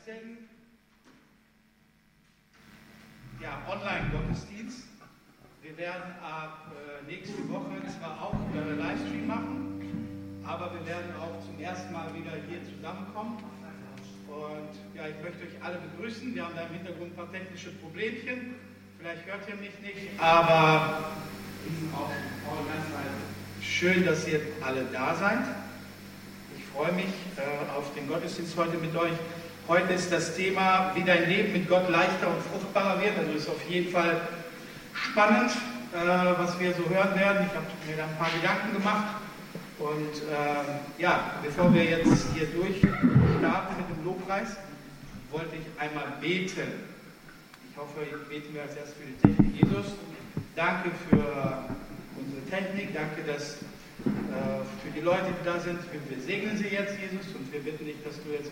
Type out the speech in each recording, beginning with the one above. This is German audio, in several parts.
Online-Gottesdienst. Wir werden ab nächste Woche zwar auch Livestream machen, aber wir werden auch zum ersten Mal wieder hier zusammenkommen. Und ja, ich möchte euch alle begrüßen. Wir haben da im Hintergrund ein paar technische Problemchen. Vielleicht hört ihr mich nicht, aber auch ganz schön, dass ihr alle da seid. Ich freue mich auf den Gottesdienst heute mit euch. Heute ist das Thema, wie dein Leben mit Gott leichter und fruchtbarer wird. Also ist auf jeden Fall spannend, was wir so hören werden. Ich habe mir da ein paar Gedanken gemacht. Und ja, bevor wir jetzt hier durchstarten mit dem Lobpreis, wollte ich einmal beten. Ich hoffe, beten wir als erstes für die Technik. Jesus, danke für unsere Technik. Danke, dass für die Leute, die da sind, wir segnen sie jetzt, Jesus, und wir bitten dich, dass du jetzt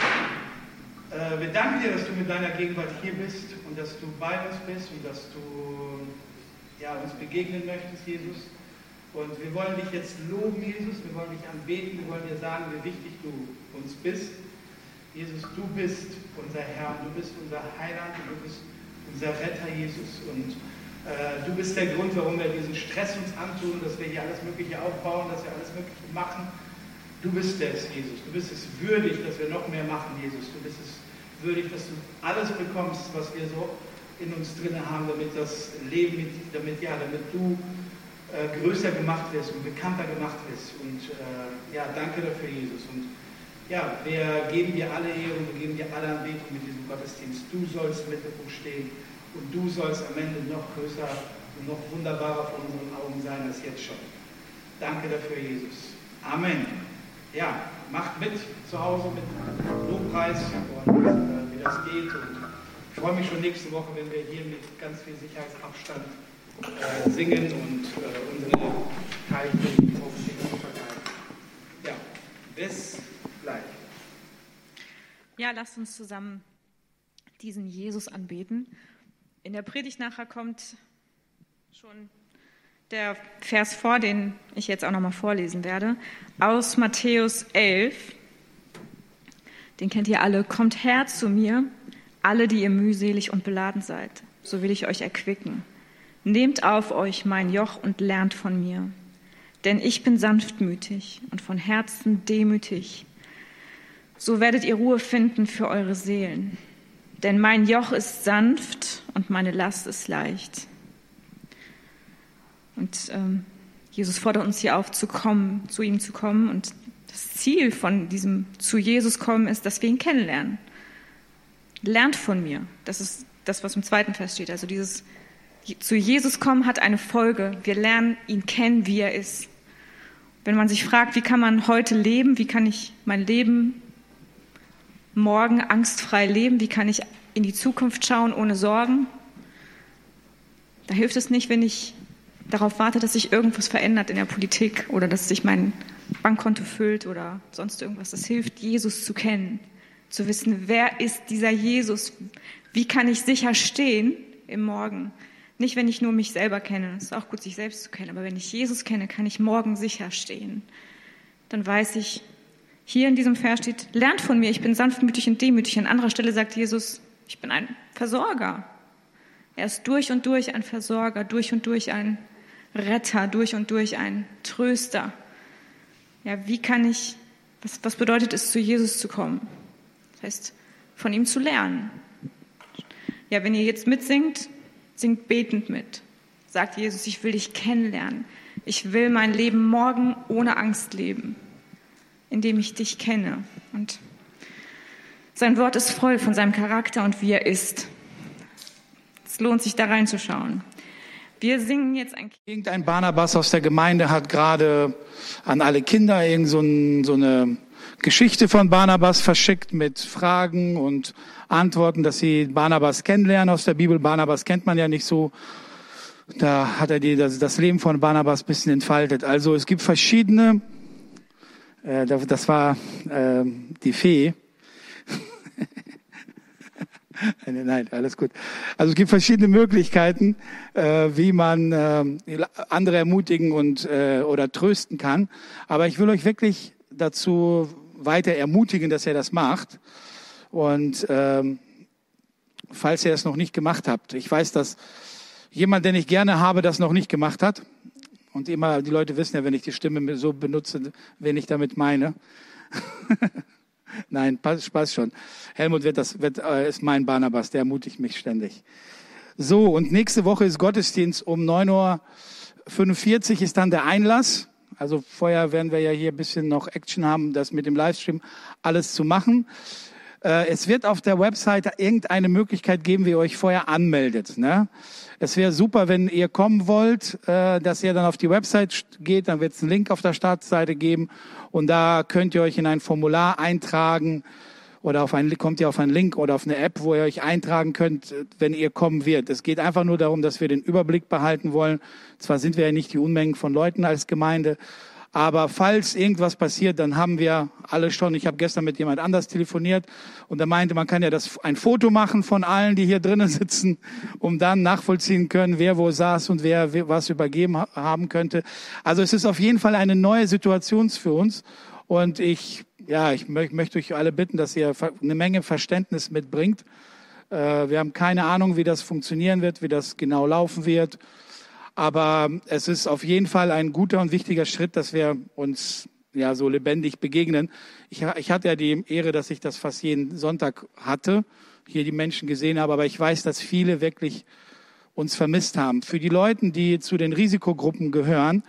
wir danken dir, dass du mit deiner Gegenwart hier bist und dass du bei uns bist und dass du uns begegnen möchtest, Jesus. Und wir wollen dich jetzt loben, Jesus, wir wollen dich anbeten, wir wollen dir sagen, wie wichtig du uns bist. Jesus, du bist unser Herr, du bist unser Heiland, du bist unser Retter, Jesus. Und du bist der Grund, warum wir diesen Stress uns antun, dass wir hier alles Mögliche aufbauen, dass wir alles Mögliche machen. Du bist es, Jesus. Du bist es würdig, dass wir noch mehr machen, Jesus. Du bist es würdig, dass du alles bekommst, was wir so in uns drin haben, damit das Leben, damit du größer gemacht wirst und bekannter gemacht wirst. Und danke dafür, Jesus. Und ja, wir geben dir alle Ehre, wir geben dir alle Anbetung mit diesem Gottesdienst. Du sollst im Mittelpunkt stehen und du sollst am Ende noch größer und noch wunderbarer vor unseren Augen sein als jetzt schon. Danke dafür, Jesus. Amen. Ja, macht mit zu Hause mit Lobpreis und wie das geht. Und ich freue mich schon nächste Woche, wenn wir hier mit ganz viel Sicherheitsabstand singen und unsere Teilchen hoffentlich verteilen. Ja, bis gleich. Ja, lasst uns zusammen diesen Jesus anbeten. In der Predigt nachher kommt schon der Vers vor, den ich jetzt auch nochmal vorlesen werde, aus Matthäus 11. Den kennt ihr alle. Kommt her zu mir, alle, die ihr mühselig und beladen seid, so will ich euch erquicken. Nehmt auf euch mein Joch und lernt von mir, denn ich bin sanftmütig und von Herzen demütig. So werdet ihr Ruhe finden für eure Seelen. Denn mein Joch ist sanft und meine Last ist leicht. Und Jesus fordert uns hier auf, zu ihm zu kommen. Und das Ziel von diesem zu Jesus kommen ist, dass wir ihn kennenlernen. Lernt von mir. Das ist das, was im 2. Vers steht. Also dieses zu Jesus kommen hat eine Folge. Wir lernen ihn kennen, wie er ist. Wenn man sich fragt, wie kann man heute leben, wie kann ich mein Leben morgen angstfrei leben, wie kann ich in die Zukunft schauen ohne Sorgen, da hilft es nicht, wenn ich darauf warte, dass sich irgendwas verändert in der Politik oder dass sich mein Bankkonto füllt oder sonst irgendwas. Das hilft, Jesus zu kennen, zu wissen, wer ist dieser Jesus, wie kann ich sicher stehen im Morgen. Nicht, wenn ich nur mich selber kenne, es ist auch gut, sich selbst zu kennen, aber wenn ich Jesus kenne, kann ich morgen sicher stehen. Dann weiß ich, hier in diesem Vers steht, lernt von mir, ich bin sanftmütig und demütig. An anderer Stelle sagt Jesus, ich bin ein Versorger. Er ist durch und durch ein Versorger, durch und durch ein Retter, durch und durch ein Tröster. Ja, wie kann ich, was bedeutet es, zu Jesus zu kommen? Das heißt, von ihm zu lernen. Ja, wenn ihr jetzt mitsingt, singt betend mit. Sagt Jesus, ich will dich kennenlernen. Ich will mein Leben morgen ohne Angst leben, indem ich dich kenne. Und sein Wort ist voll von seinem Charakter und wie er ist. Es lohnt sich, da reinzuschauen. Wir singen jetzt Irgendein Barnabas aus der Gemeinde hat gerade an alle Kinder so eine Geschichte von Barnabas verschickt mit Fragen und Antworten, dass sie Barnabas kennenlernen aus der Bibel. Barnabas kennt man ja nicht so. Da hat er das Leben von Barnabas ein bisschen entfaltet. Also es gibt verschiedene, das war die Fee. Nein, alles gut. Also es gibt verschiedene Möglichkeiten, wie man andere ermutigen oder trösten kann. Aber ich will euch wirklich dazu weiter ermutigen, dass ihr das macht. Und falls ihr es noch nicht gemacht habt, ich weiß, dass jemand, den ich gerne habe, das noch nicht gemacht hat. Und immer, die Leute wissen ja, wenn ich die Stimme so benutze, wen ich damit meine. Nein, Spaß schon. Helmut ist mein Barnabas, der ermutigt mich ständig. So, und nächste Woche ist Gottesdienst um 9:45 Uhr ist dann der Einlass. Also vorher werden wir ja hier ein bisschen noch Action haben, das mit dem Livestream alles zu machen. Es wird auf der Webseite irgendeine Möglichkeit geben, wie ihr euch vorher anmeldet. Ne? Es wäre super, wenn ihr kommen wollt, dass ihr dann auf die Website geht. Dann wird es einen Link auf der Startseite geben. Und da könnt ihr euch in ein Formular eintragen. Oder kommt ihr auf einen Link oder auf eine App, wo ihr euch eintragen könnt, wenn ihr kommen wird. Es geht einfach nur darum, dass wir den Überblick behalten wollen. Zwar sind wir ja nicht die Unmengen von Leuten als Gemeinde, aber falls irgendwas passiert, dann haben wir alle schon. Ich habe gestern mit jemand anders telefoniert und er meinte, man kann ja ein Foto machen von allen, die hier drinnen sitzen, um dann nachvollziehen können, wer wo saß und wer was übergeben haben könnte. Also es ist auf jeden Fall eine neue Situation für uns und ich möchte euch alle bitten, dass ihr eine Menge Verständnis mitbringt. Wir haben keine Ahnung, wie das funktionieren wird, wie das genau laufen wird. Aber es ist auf jeden Fall ein guter und wichtiger Schritt, dass wir uns so lebendig begegnen. Ich hatte ja die Ehre, dass ich das fast jeden Sonntag hatte, hier die Menschen gesehen habe. Aber ich weiß, dass viele wirklich uns vermisst haben. Für die Leute, die zu den Risikogruppen gehören,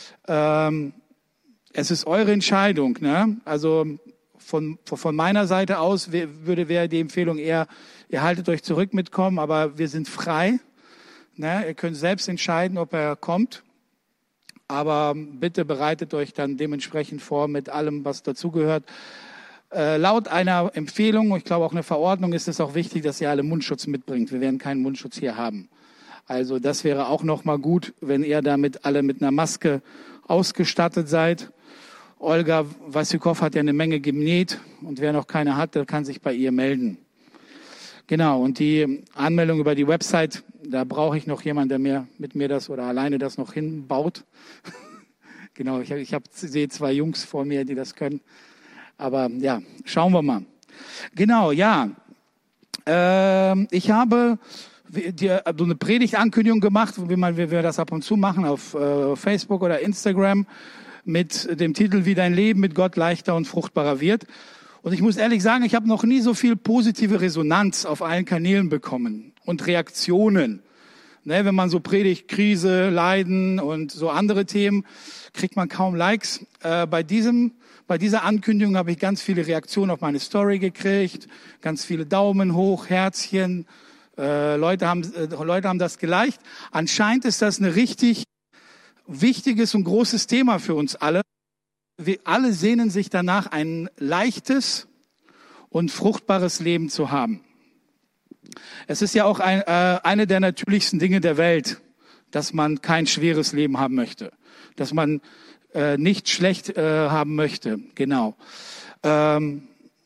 es ist eure Entscheidung. Ne? Also von meiner Seite aus wäre die Empfehlung eher, ihr haltet euch zurück mitkommen, aber wir sind frei. Ne, ihr könnt selbst entscheiden, ob er kommt, aber bitte bereitet euch dann dementsprechend vor mit allem, was dazugehört. Laut einer Empfehlung, ich glaube auch eine Verordnung, ist es auch wichtig, dass ihr alle Mundschutz mitbringt. Wir werden keinen Mundschutz hier haben. Also das wäre auch noch mal gut, wenn ihr damit alle mit einer Maske ausgestattet seid. Olga Wasykow hat ja eine Menge genäht und wer noch keine hat, der kann sich bei ihr melden. Genau, und die Anmeldung über die Website, da brauche ich noch jemanden, der mit mir das oder alleine das noch hinbaut. Genau, ich sehe 2 Jungs vor mir, die das können. Aber ja, schauen wir mal. Genau, ja. Ich habe so eine Predigtankündigung gemacht, wie wir das ab und zu machen auf Facebook oder Instagram mit dem Titel Wie dein Leben mit Gott leichter und fruchtbarer wird. Und ich muss ehrlich sagen, ich habe noch nie so viel positive Resonanz auf allen Kanälen bekommen und Reaktionen. Ne, wenn man so predigt, Krise, Leiden und so andere Themen, kriegt man kaum Likes. Bei dieser Ankündigung habe ich ganz viele Reaktionen auf meine Story gekriegt, ganz viele Daumen hoch, Herzchen. Leute haben das geliked. Anscheinend ist das ein richtig wichtiges und großes Thema für uns alle. Wir alle sehnen sich danach, ein leichtes und fruchtbares Leben zu haben. Es ist ja auch eine der natürlichsten Dinge der Welt, dass man kein schweres Leben haben möchte, dass man nicht schlecht haben möchte. Genau. Können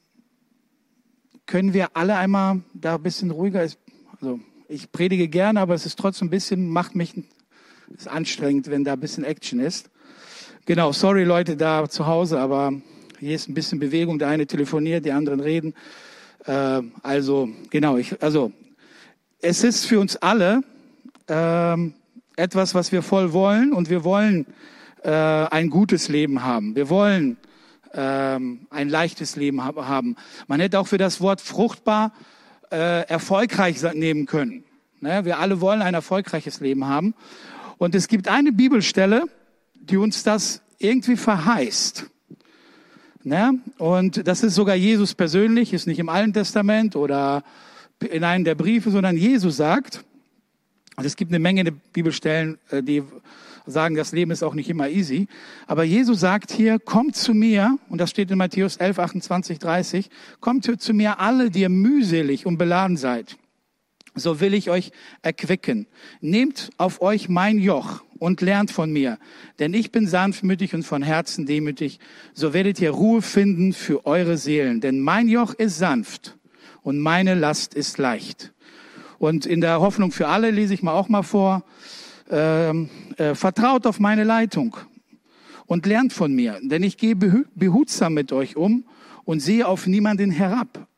wir alle einmal da ein bisschen ruhiger? Also ich predige gerne, aber es ist trotzdem ist anstrengend, wenn da ein bisschen Action ist. Genau, sorry Leute da zu Hause, aber hier ist ein bisschen Bewegung. Der eine telefoniert, die anderen reden. Es ist für uns alle etwas, was wir voll wollen, und wir wollen ein gutes Leben haben. Wir wollen ein leichtes Leben haben. Man hätte auch für das Wort fruchtbar erfolgreich nehmen können. Ne? Wir alle wollen ein erfolgreiches Leben haben. Und es gibt eine Bibelstelle, die uns das irgendwie verheißt. Ne? Und das ist sogar Jesus persönlich, ist nicht im Alten Testament oder in einem der Briefe, sondern Jesus sagt, und es gibt eine Menge Bibelstellen, die sagen, das Leben ist auch nicht immer easy, aber Jesus sagt hier, kommt zu mir, und das steht in Matthäus 11, 28, 30, kommt zu mir alle, die ihr mühselig und beladen seid. So will ich euch erquicken. Nehmt auf euch mein Joch und lernt von mir, denn ich bin sanftmütig und von Herzen demütig. So werdet ihr Ruhe finden für eure Seelen, denn mein Joch ist sanft und meine Last ist leicht. Und in der Hoffnung für alle lese ich auch mal vor, vertraut auf meine Leitung und lernt von mir, denn ich gehe behutsam mit euch um und sehe auf niemanden herab.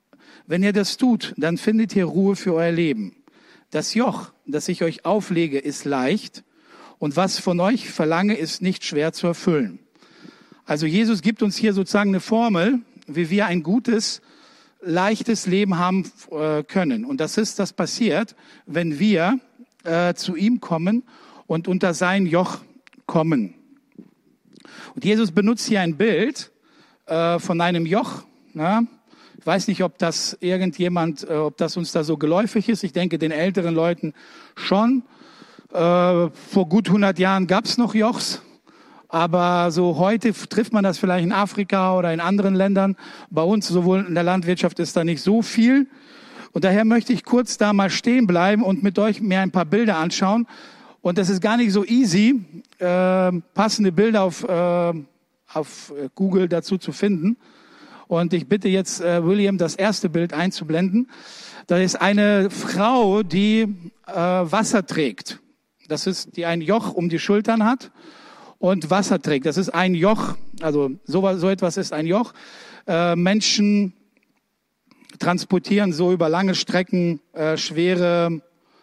Wenn ihr das tut, dann findet ihr Ruhe für euer Leben. Das Joch, das ich euch auflege, ist leicht und was von euch verlange, ist nicht schwer zu erfüllen. Also Jesus gibt uns hier sozusagen eine Formel, wie wir ein gutes, leichtes Leben haben können. Und das passiert, wenn wir zu ihm kommen und unter sein Joch kommen. Und Jesus benutzt hier ein Bild von einem Joch. Na? Ich weiß nicht, ob das ob das uns da so geläufig ist. Ich denke, den älteren Leuten schon. Vor gut 100 Jahren gab es noch Jochs. Aber so heute trifft man das vielleicht in Afrika oder in anderen Ländern. Bei uns sowohl in der Landwirtschaft ist da nicht so viel. Und daher möchte ich kurz da mal stehen bleiben und mit euch mir ein paar Bilder anschauen. Und das ist gar nicht so easy, passende Bilder auf Google dazu zu finden. Und ich bitte jetzt William, das erste Bild einzublenden. Da ist eine Frau, die Wasser trägt. Das ist, die ein Joch um die Schultern hat und Wasser trägt. Das ist ein Joch, also so etwas ist ein Joch. Menschen transportieren so über lange Strecken schwere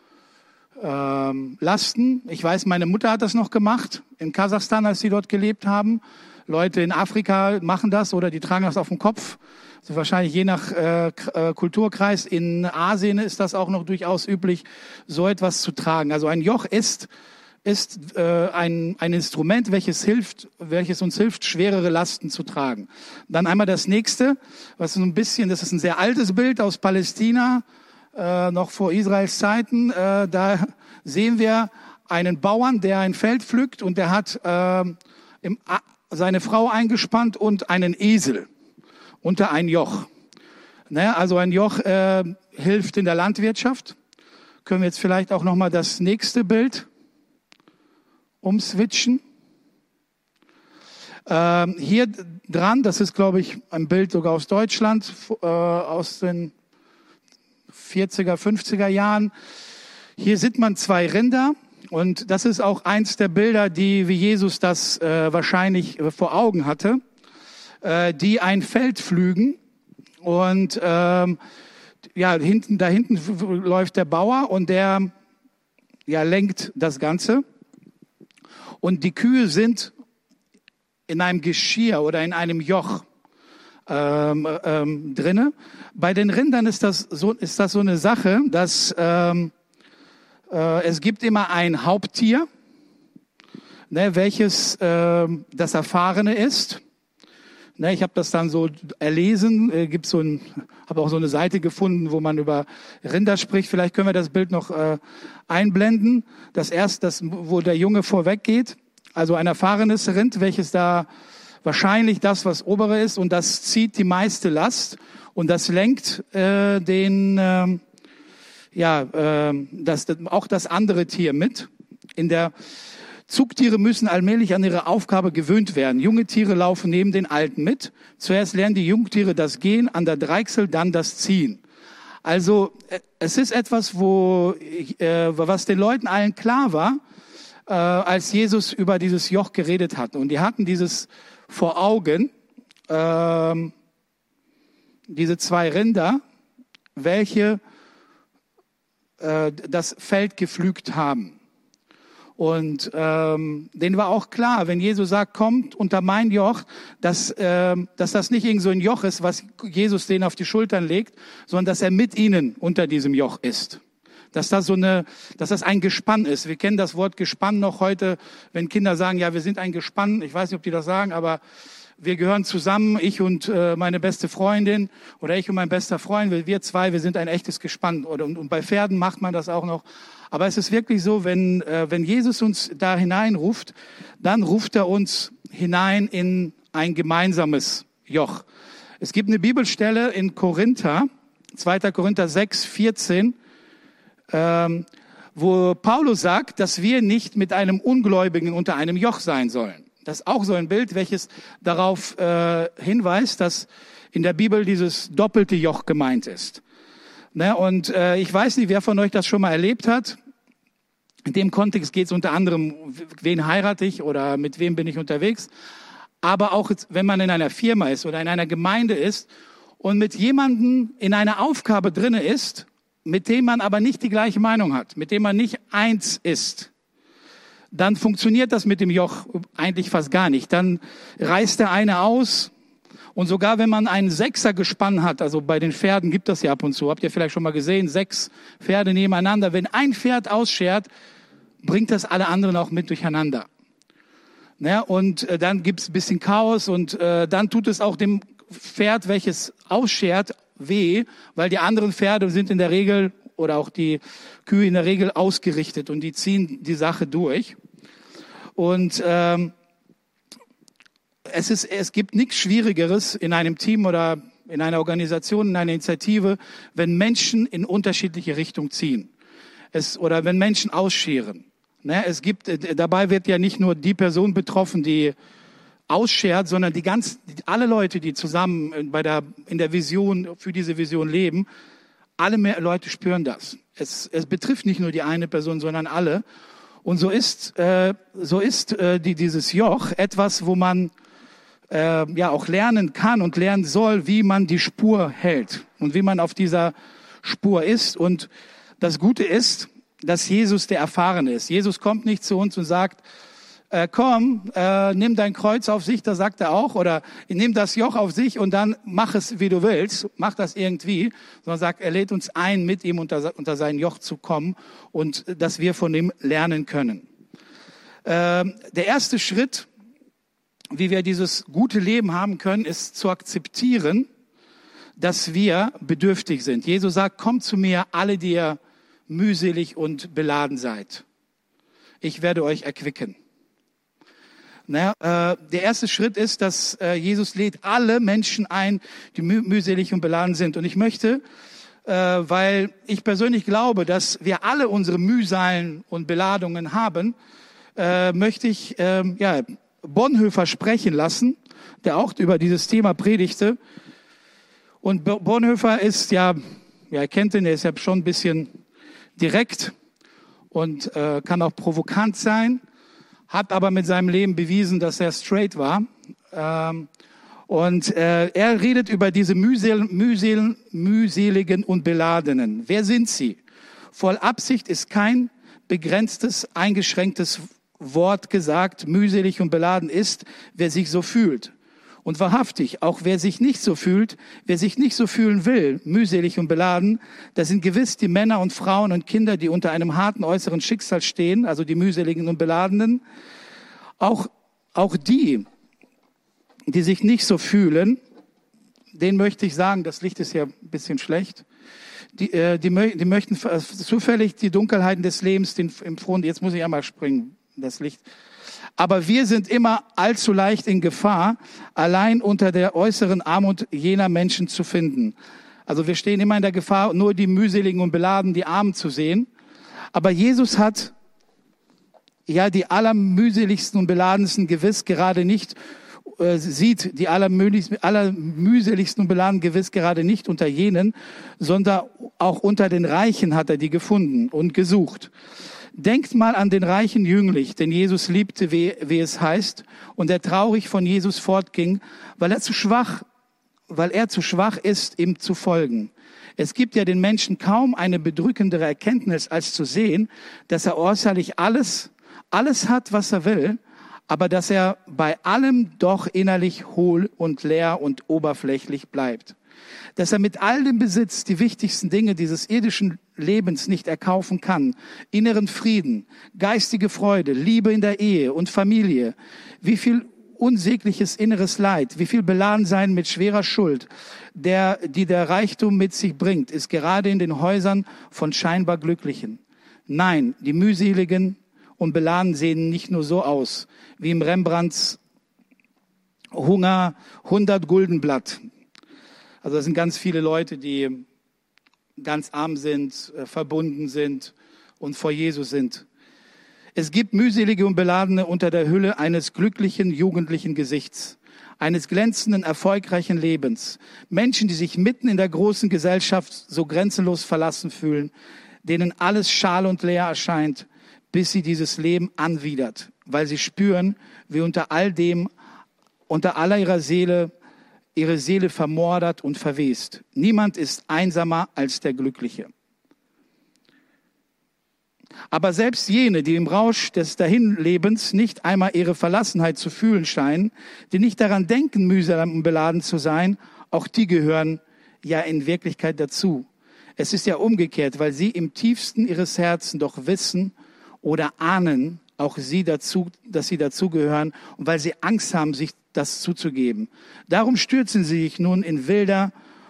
Lasten. Ich weiß, meine Mutter hat das noch gemacht in Kasachstan, als sie dort gelebt haben. Leute in Afrika machen das oder die tragen das auf dem Kopf. Also wahrscheinlich je nach Kulturkreis. In Asien ist das auch noch durchaus üblich, so etwas zu tragen. Also ein Joch ist ein Instrument, welches uns hilft, schwerere Lasten zu tragen. Dann einmal das nächste, was so ein bisschen, das ist ein sehr altes Bild aus Palästina, noch vor Israels Zeiten. Da sehen wir einen Bauern, der ein Feld pflückt und der hat seine Frau eingespannt und einen Esel unter ein Joch. Also ein Joch hilft in der Landwirtschaft. Können wir jetzt vielleicht auch noch mal das nächste Bild umswitchen. Hier dran, das ist, glaube ich, ein Bild sogar aus Deutschland, aus den 40er, 50er Jahren. Hier sieht man 2 Rinder und das ist auch eins der Bilder, wie Jesus das wahrscheinlich vor Augen hatte, die ein Feld pflügen und da hinten läuft der Bauer und der lenkt das Ganze. Und die Kühe sind in einem Geschirr oder in einem Joch drinne. Bei den Rindern ist das so eine Sache, dass es gibt immer ein Haupttier, welches das Erfahrene ist. Ich habe das dann so erlesen, habe auch so eine Seite gefunden, wo man über Rinder spricht. Vielleicht können wir das Bild noch einblenden. Wo der Junge vorweg geht. Also ein erfahrenes Rind, welches da wahrscheinlich das, was obere ist, und das zieht die meiste Last und das lenkt auch das andere Tier mit. Zugtiere müssen allmählich an ihre Aufgabe gewöhnt werden. Junge Tiere laufen neben den Alten mit. Zuerst lernen die Jungtiere das Gehen, an der Dreichsel dann das Ziehen. Also es ist etwas, was den Leuten allen klar war, als Jesus über dieses Joch geredet hat. Und die hatten dieses vor Augen, diese 2 Rinder, welche das Feld gepflügt haben. Und denen war auch klar, wenn Jesus sagt, kommt unter mein Joch, dass das nicht irgend so ein Joch ist, was Jesus denen auf die Schultern legt, sondern dass er mit ihnen unter diesem Joch ist. Dass das ein Gespann ist. Wir kennen das Wort Gespann noch heute, wenn Kinder sagen, ja, wir sind ein Gespann. Ich weiß nicht, ob die das sagen, aber wir gehören zusammen, ich und meine beste Freundin oder ich und mein bester Freund, wir 2, wir sind ein echtes Gespann. Und bei Pferden macht man das auch noch. Aber es ist wirklich so, wenn Jesus uns da hineinruft, dann ruft er uns hinein in ein gemeinsames Joch. Es gibt eine Bibelstelle in Korinther, 2. Korinther 6, 14, wo Paulus sagt, dass wir nicht mit einem Ungläubigen unter einem Joch sein sollen. Das ist auch so ein Bild, welches darauf hinweist, dass in der Bibel dieses doppelte Joch gemeint ist. Und ich weiß nicht, wer von euch das schon mal erlebt hat. In dem Kontext geht es unter anderem, wen heirate ich oder mit wem bin ich unterwegs. Aber auch wenn man in einer Firma ist oder in einer Gemeinde ist und mit jemandem in einer Aufgabe drinne ist, mit dem man aber nicht die gleiche Meinung hat, mit dem man nicht eins ist, dann funktioniert das mit dem Joch eigentlich fast gar nicht. Dann reißt der eine aus und sogar wenn man einen Sechsergespann hat, also bei den Pferden gibt das ja ab und zu, habt ihr vielleicht schon mal gesehen, 6 Pferde nebeneinander. Wenn ein Pferd ausschert, bringt das alle anderen auch mit durcheinander. Ja, und dann gibt's ein bisschen Chaos und dann tut es auch dem Pferd, welches ausschert, weh, weil die anderen Pferde sind in der Regel oder auch die Kühe in der Regel ausgerichtet und die ziehen die Sache durch. Und es gibt nichts Schwierigeres in einem Team oder in einer Organisation, in einer Initiative, wenn Menschen in unterschiedliche Richtungen ziehen. Oder wenn Menschen ausscheren. Ne, dabei wird ja nicht nur die Person betroffen, die ausschert, sondern alle Leute, die zusammen in der Vision, für diese Vision leben, alle Leute spüren das. Es betrifft nicht nur die eine Person, sondern alle. Und so ist dieses Joch etwas, wo man auch lernen kann und lernen soll, wie man die Spur hält und wie man auf dieser Spur ist. Und das Gute ist, dass Jesus der Erfahrene ist. Jesus kommt nicht zu uns und sagt, komm, nimm dein Kreuz auf sich, das sagt er auch, oder nimm das Joch auf sich und dann mach es, wie du willst, mach das irgendwie, sondern sagt, er lädt uns ein, mit ihm unter sein Joch zu kommen und dass wir von ihm lernen können. Der erste Schritt, wie wir dieses gute Leben haben können, ist zu akzeptieren, dass wir bedürftig sind. Jesus sagt, kommt zu mir, alle, die ihr mühselig und beladen seid. Ich werde euch erquicken. Der erste Schritt ist, dass Jesus lädt alle Menschen ein, die mühselig und beladen sind. Und ich möchte, weil ich persönlich glaube, dass wir alle unsere Mühsalen und Beladungen haben, möchte ich Bonhoeffer sprechen lassen, der auch über dieses Thema predigte. Und Bonhoeffer ist ihr kennt ihn, er ist ja schon ein bisschen direkt und kann auch provokant sein. Hat aber mit seinem Leben bewiesen, dass er straight war. Und er redet über diese mühseligen und Beladenen. Wer sind sie? Voll Absicht ist kein begrenztes, eingeschränktes Wort gesagt. Mühselig und beladen ist, wer sich so fühlt. Und wahrhaftig, auch wer sich nicht so fühlt, wer sich nicht so fühlen will, mühselig und beladen, das sind gewiss die Männer und Frauen und Kinder, die unter einem harten äußeren Schicksal stehen, also die mühseligen und Beladenen. Auch die sich nicht so fühlen, denen möchte ich sagen, das Licht ist ja ein bisschen schlecht, die möchten zufällig die Dunkelheiten des Lebens, im Front, jetzt muss ich einmal springen, das Licht. Aber wir sind immer allzu leicht in Gefahr, allein unter der äußeren Armut jener Menschen zu finden. Also wir stehen immer in der Gefahr, nur die mühseligen und beladen, die Armen zu sehen. Aber Jesus hat die allermühseligsten und beladensten gewiss gerade nicht, sieht die allermühseligsten und beladen gewiss gerade nicht unter jenen, sondern auch unter den Reichen hat er die gefunden und gesucht. Denkt mal an den reichen Jüngling, den Jesus liebte, wie es heißt, und der traurig von Jesus fortging, weil er zu schwach ist, ihm zu folgen. Es gibt ja den Menschen kaum eine bedrückendere Erkenntnis, als zu sehen, dass er äußerlich alles hat, was er will, aber dass er bei allem doch innerlich hohl und leer und oberflächlich bleibt. Dass er mit all dem Besitz die wichtigsten Dinge dieses irdischen Lebens nicht erkaufen kann. Inneren Frieden, geistige Freude, Liebe in der Ehe und Familie. Wie viel unsägliches inneres Leid, wie viel Beladensein mit schwerer Schuld, die der Reichtum mit sich bringt, ist gerade in den Häusern von scheinbar Glücklichen. Nein, die mühseligen und beladen sehen nicht nur so aus, wie im Rembrandts Hunger 100 Guldenblatt. Also das sind ganz viele Leute, die ganz arm sind, verbunden sind und vor Jesus sind. Es gibt mühselige und Beladene unter der Hülle eines glücklichen, jugendlichen Gesichts, eines glänzenden, erfolgreichen Lebens. Menschen, die sich mitten in der großen Gesellschaft so grenzenlos verlassen fühlen, denen alles schal und leer erscheint, bis sie dieses Leben anwidert, weil sie spüren, wie unter aller ihrer Seele ihre Seele vermodert und verwest. Niemand ist einsamer als der Glückliche. Aber selbst jene, die im Rausch des Dahinlebens nicht einmal ihre Verlassenheit zu fühlen scheinen, die nicht daran denken, mühsam und beladen zu sein, auch die gehören ja in Wirklichkeit dazu. Es ist ja umgekehrt, weil sie im tiefsten ihres Herzens doch wissen oder ahnen, auch sie dazu, dass sie dazugehören und weil sie Angst haben, sich das zuzugeben. Darum stürzen sie sich nun in wilde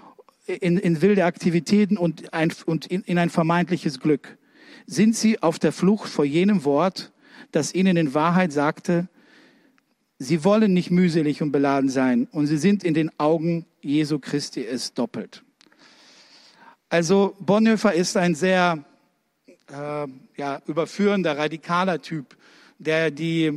Aktivitäten und in ein vermeintliches Glück. Sind sie auf der Flucht vor jenem Wort, das ihnen in Wahrheit sagte, sie wollen nicht mühselig und beladen sein und sie sind in den Augen Jesu Christi es doppelt. Also Bonhoeffer ist ein sehr überführender, radikaler Typ, der den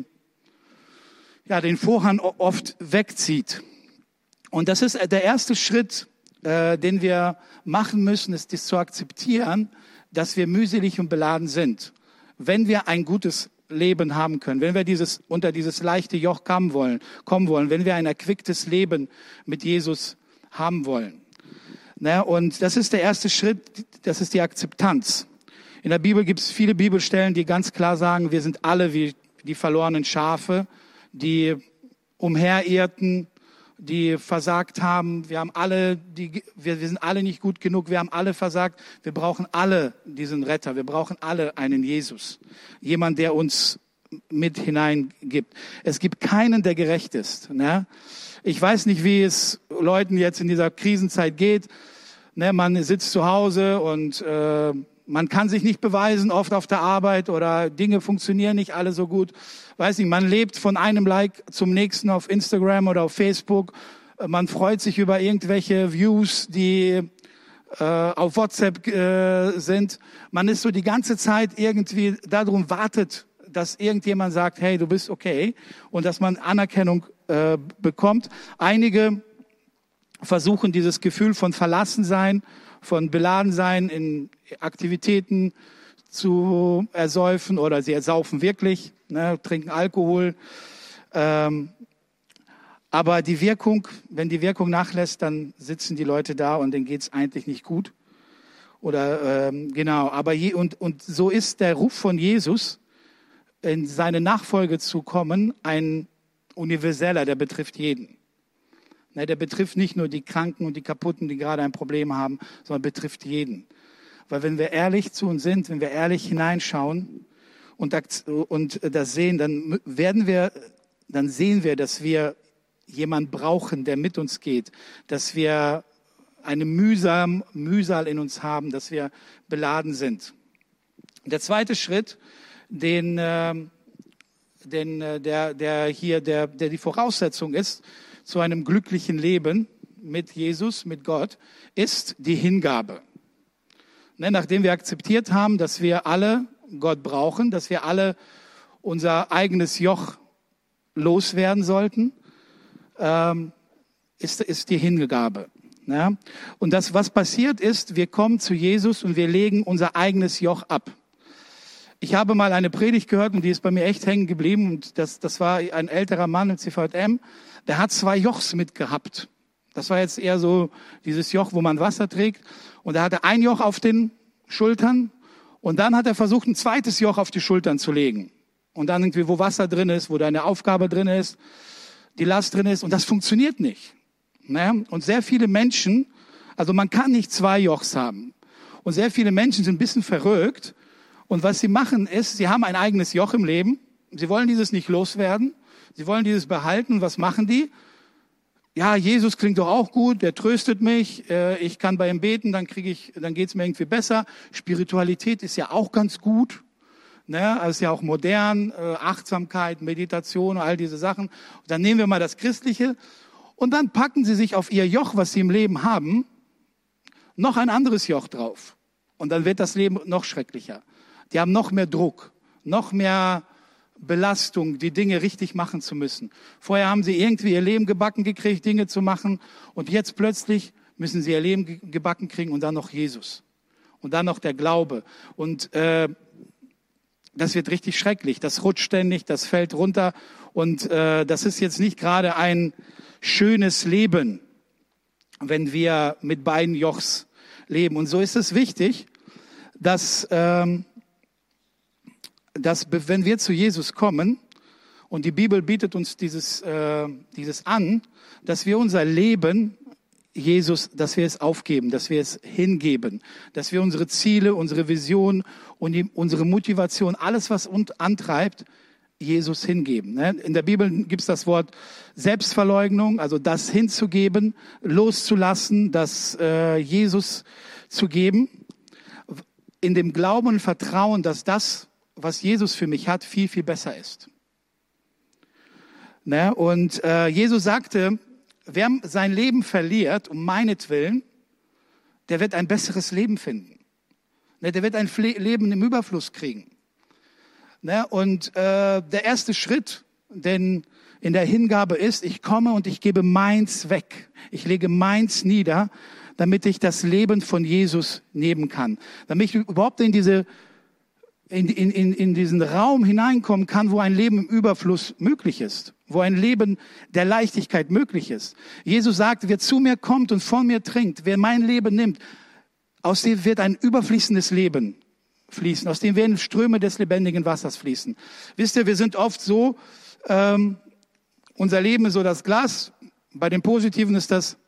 Vorhang oft wegzieht. Und das ist der erste Schritt, den wir machen müssen, ist das zu akzeptieren, dass wir mühselig und beladen sind. Wenn wir ein gutes Leben haben können, wenn wir unter dieses leichte Joch kommen wollen, wenn wir ein erquicktes Leben mit Jesus haben wollen. Und das ist der erste Schritt, das ist die Akzeptanz. In der Bibel gibt es viele Bibelstellen, die ganz klar sagen, wir sind alle wie die verlorenen Schafe, die umherirrten, die versagt haben. Wir sind alle nicht gut genug. Wir haben alle versagt. Wir brauchen alle diesen Retter. Wir brauchen alle einen Jesus. Jemand, der uns mit hineingibt. Es gibt keinen, der gerecht ist. Ich weiß nicht, wie es Leuten jetzt in dieser Krisenzeit geht. Man sitzt zu Hause und man kann sich nicht beweisen, oft auf der Arbeit oder Dinge funktionieren nicht alle so gut. Weiß nicht, man lebt von einem Like zum nächsten auf Instagram oder auf Facebook. Man freut sich über irgendwelche Views, die auf WhatsApp sind. Man ist so die ganze Zeit irgendwie darum wartet, dass irgendjemand sagt, hey, du bist okay und dass man Anerkennung bekommt. Einige versuchen dieses Gefühl von Verlassensein, von Beladensein in Aktivitäten zu ersäufen oder sie ersaufen wirklich, trinken Alkohol. Aber die Wirkung, wenn die Wirkung nachlässt, dann sitzen die Leute da und denen geht's eigentlich nicht gut. Oder aber und so ist der Ruf von Jesus, in seine Nachfolge zu kommen, ein universeller, der betrifft jeden. Der betrifft nicht nur die Kranken und die Kaputten, die gerade ein Problem haben, sondern betrifft jeden. Weil wenn wir ehrlich zu uns sind, wenn wir ehrlich hineinschauen und das sehen, dann sehen wir, dass wir jemanden brauchen, der mit uns geht, dass wir eine Mühsal in uns haben, dass wir beladen sind. Der zweite Schritt, der die Voraussetzung ist zu einem glücklichen Leben mit Jesus, mit Gott, ist die Hingabe. Nachdem wir akzeptiert haben, dass wir alle Gott brauchen, dass wir alle unser eigenes Joch loswerden sollten, ist die Hingabe. Und das, was passiert ist, wir kommen zu Jesus und wir legen unser eigenes Joch ab. Ich habe mal eine Predigt gehört und die ist bei mir echt hängen geblieben. Und das war ein älterer Mann im CVM, der hat 2 Jochs mitgehabt. Das war jetzt eher so dieses Joch, wo man Wasser trägt. Und er hatte ein Joch auf den Schultern und dann hat er versucht, ein zweites Joch auf die Schultern zu legen. Und dann irgendwie, wo Wasser drin ist, wo deine Aufgabe drin ist, die Last drin ist. Und das funktioniert nicht. Und sehr viele Menschen, also man kann nicht 2 Jochs haben. Und sehr viele Menschen sind ein bisschen verrückt. Und was sie machen ist, sie haben ein eigenes Joch im Leben. Sie wollen dieses nicht loswerden. Sie wollen dieses behalten. Und was machen die? Ja, Jesus klingt doch auch gut, der tröstet mich, ich kann bei ihm beten, dann geht's mir irgendwie besser. Spiritualität ist ja auch ganz gut, also ist ja auch modern, Achtsamkeit, Meditation, all diese Sachen. Und dann nehmen wir mal das Christliche und dann packen sie sich auf ihr Joch, was sie im Leben haben, noch ein anderes Joch drauf. Und dann wird das Leben noch schrecklicher. Die haben noch mehr Druck, noch mehr Belastung, die Dinge richtig machen zu müssen. Vorher haben sie irgendwie ihr Leben gebacken gekriegt, Dinge zu machen. Und jetzt plötzlich müssen sie ihr Leben gebacken kriegen und dann noch Jesus. Und dann noch der Glaube. Und das wird richtig schrecklich. Das rutscht ständig, das fällt runter. Und das ist jetzt nicht gerade ein schönes Leben. wenn wir mit beiden Jochs leben. Und so ist es wichtig, dass wenn wir zu Jesus kommen, und die Bibel bietet uns dieses an, dass wir unser Leben Jesus, dass wir es aufgeben, dass wir es hingeben, dass wir unsere Ziele, unsere Vision und unsere Motivation, alles, was uns antreibt, Jesus hingeben. In der Bibel gibt es das Wort Selbstverleugnung, also das hinzugeben, loszulassen, das Jesus zu geben, in dem Glauben und Vertrauen, dass das, was Jesus für mich hat, viel, viel besser ist. Und Jesus sagte, wer sein Leben verliert, um meinetwillen, der wird ein besseres Leben finden. Der wird ein Leben im Überfluss kriegen. Und der erste Schritt, denn in der Hingabe ist, ich komme und ich gebe meins weg. Ich lege meins nieder, damit ich das Leben von Jesus nehmen kann. Damit ich überhaupt in diesen Raum hineinkommen kann, wo ein Leben im Überfluss möglich ist. Wo ein Leben der Leichtigkeit möglich ist. Jesus sagt, wer zu mir kommt und von mir trinkt, wer mein Leben nimmt, aus dem wird ein überfließendes Leben fließen. Aus dem werden Ströme des lebendigen Wassers fließen. Wisst ihr, wir sind oft so, unser Leben ist so das Glas. Bei dem Positiven ist das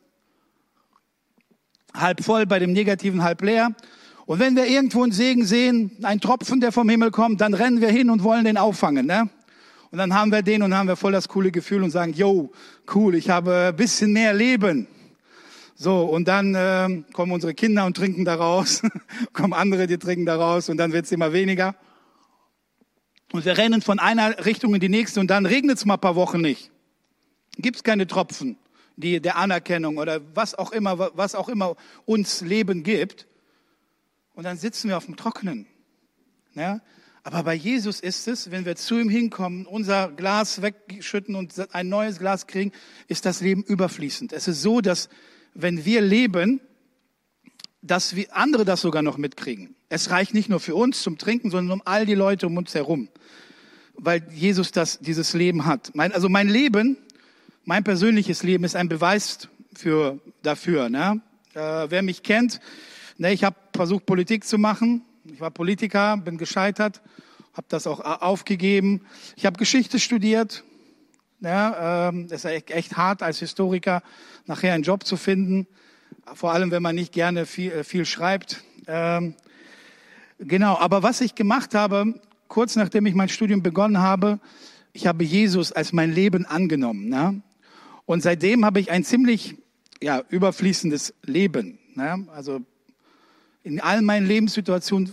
halb voll, bei dem Negativen halb leer. Und wenn wir irgendwo einen Segen sehen, einen Tropfen, der vom Himmel kommt, dann rennen wir hin und wollen den auffangen, ne? Und dann haben wir den und haben wir voll das coole Gefühl und sagen, yo, cool, ich habe ein bisschen mehr Leben. So, und dann kommen unsere Kinder und trinken daraus, kommen andere, die trinken daraus und dann wird's immer weniger. Und wir rennen von einer Richtung in die nächste und dann regnet's mal ein paar Wochen nicht. Gibt's keine Tropfen, die der Anerkennung oder was auch immer uns Leben gibt. Und dann sitzen wir auf dem Trockenen. Ja? Aber bei Jesus ist es, wenn wir zu ihm hinkommen, unser Glas wegschütten und ein neues Glas kriegen, ist das Leben überfließend. Es ist so, dass wenn wir leben, dass wir andere das sogar noch mitkriegen. Es reicht nicht nur für uns zum Trinken, sondern um all die Leute um uns herum. Weil Jesus dieses Leben hat. Mein Leben, mein persönliches Leben ist ein Beweis dafür. Ne? Wer mich kennt, ne, ich habe versucht, Politik zu machen. Ich war Politiker, bin gescheitert, habe das auch aufgegeben. Ich habe Geschichte studiert. Ja, das ist echt hart als Historiker, nachher einen Job zu finden. Vor allem, wenn man nicht gerne viel schreibt. Genau, aber was ich gemacht habe, kurz nachdem ich mein Studium begonnen habe, ich habe Jesus als mein Leben angenommen. Ne? Und seitdem habe ich ein ziemlich überfließendes Leben. Ne? Also in all meinen Lebenssituationen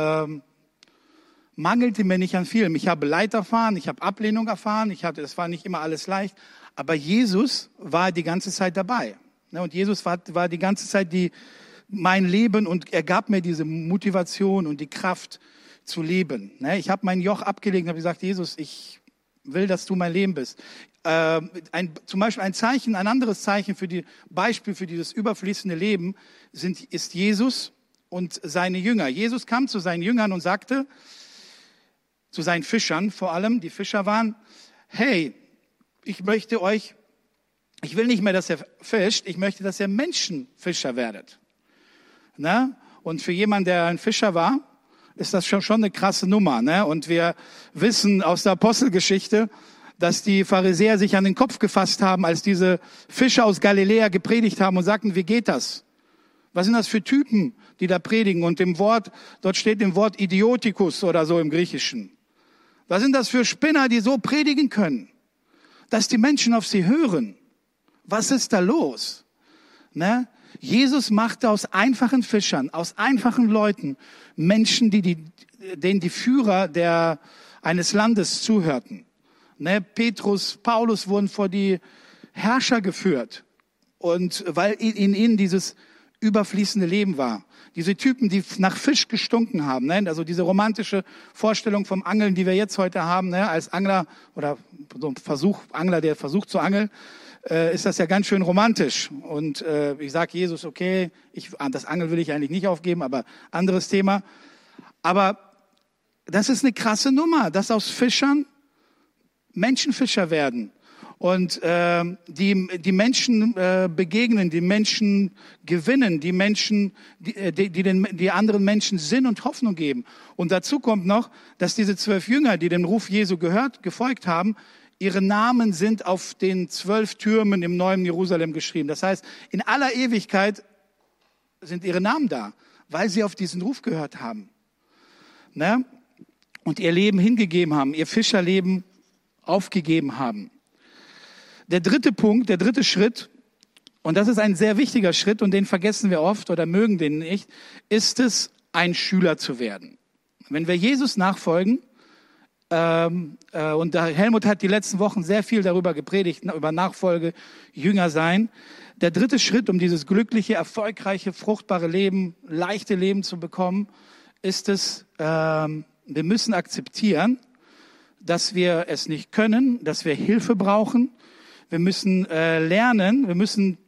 mangelte mir nicht an vielem. Ich habe Leid erfahren, ich habe Ablehnung erfahren, das war nicht immer alles leicht. Aber Jesus war die ganze Zeit dabei. Und Jesus war die ganze Zeit mein Leben und er gab mir diese Motivation und die Kraft zu leben. Ich habe mein Joch abgelegt und habe gesagt, Jesus, ich will, dass du mein Leben bist. Zum Beispiel ein anderes Zeichen Beispiel für dieses überfließende Leben ist Jesus und seine Jünger. Jesus kam zu seinen Jüngern und sagte, zu seinen Fischern vor allem, die Fischer waren, hey, ich will nicht mehr, dass ihr fischt, ich möchte, dass ihr Menschenfischer werdet. Na? Und für jemanden, der ein Fischer war, ist das schon eine krasse Nummer. Ne? Und wir wissen aus der Apostelgeschichte, dass die Pharisäer sich an den Kopf gefasst haben, als diese Fischer aus Galiläa gepredigt haben und sagten, wie geht das? Was sind das für Typen, die da predigen? Und dort steht im Wort Idiotikus oder so im Griechischen. Was sind das für Spinner, die so predigen können, dass die Menschen auf sie hören? Was ist da los? Ne? Jesus machte aus einfachen Fischern, aus einfachen Leuten Menschen, denen die Führer eines Landes zuhörten. Ne? Petrus, Paulus wurden vor die Herrscher geführt. Und weil in ihnen dieses überfließende Leben war. Diese Typen, die nach Fisch gestunken haben, ne? Also diese romantische Vorstellung vom Angeln, die wir jetzt heute haben, ne? Als Angler oder so ein Angler, der versucht zu angeln, ist das ja ganz schön romantisch. Und ich sage Jesus, okay, das Angeln will ich eigentlich nicht aufgeben, aber anderes Thema. Aber das ist eine krasse Nummer, dass aus Fischern Menschenfischer werden. und die Menschen begegnen, die Menschen gewinnen, die Menschen, die anderen Menschen Sinn und Hoffnung geben. Und dazu kommt noch, dass diese 12 Jünger, die dem Ruf Jesu gefolgt haben, ihre Namen sind auf den 12 Türmen im neuen Jerusalem geschrieben. Das heißt, in aller Ewigkeit sind ihre Namen da, weil sie auf diesen Ruf gehört haben. Ne? Und ihr Leben hingegeben haben, ihr Fischerleben aufgegeben haben. Der dritte Punkt, der dritte Schritt, und das ist ein sehr wichtiger Schritt und den vergessen wir oft oder mögen den nicht, ist es, ein Schüler zu werden. Wenn wir Jesus nachfolgen, und Helmut hat die letzten Wochen sehr viel darüber gepredigt, über Nachfolge, Jünger sein. Der dritte Schritt, um dieses glückliche, erfolgreiche, fruchtbare Leben, leichte Leben zu bekommen, ist es, wir müssen akzeptieren, dass wir es nicht können, dass wir Hilfe brauchen. Wir müssen lernen, wir müssen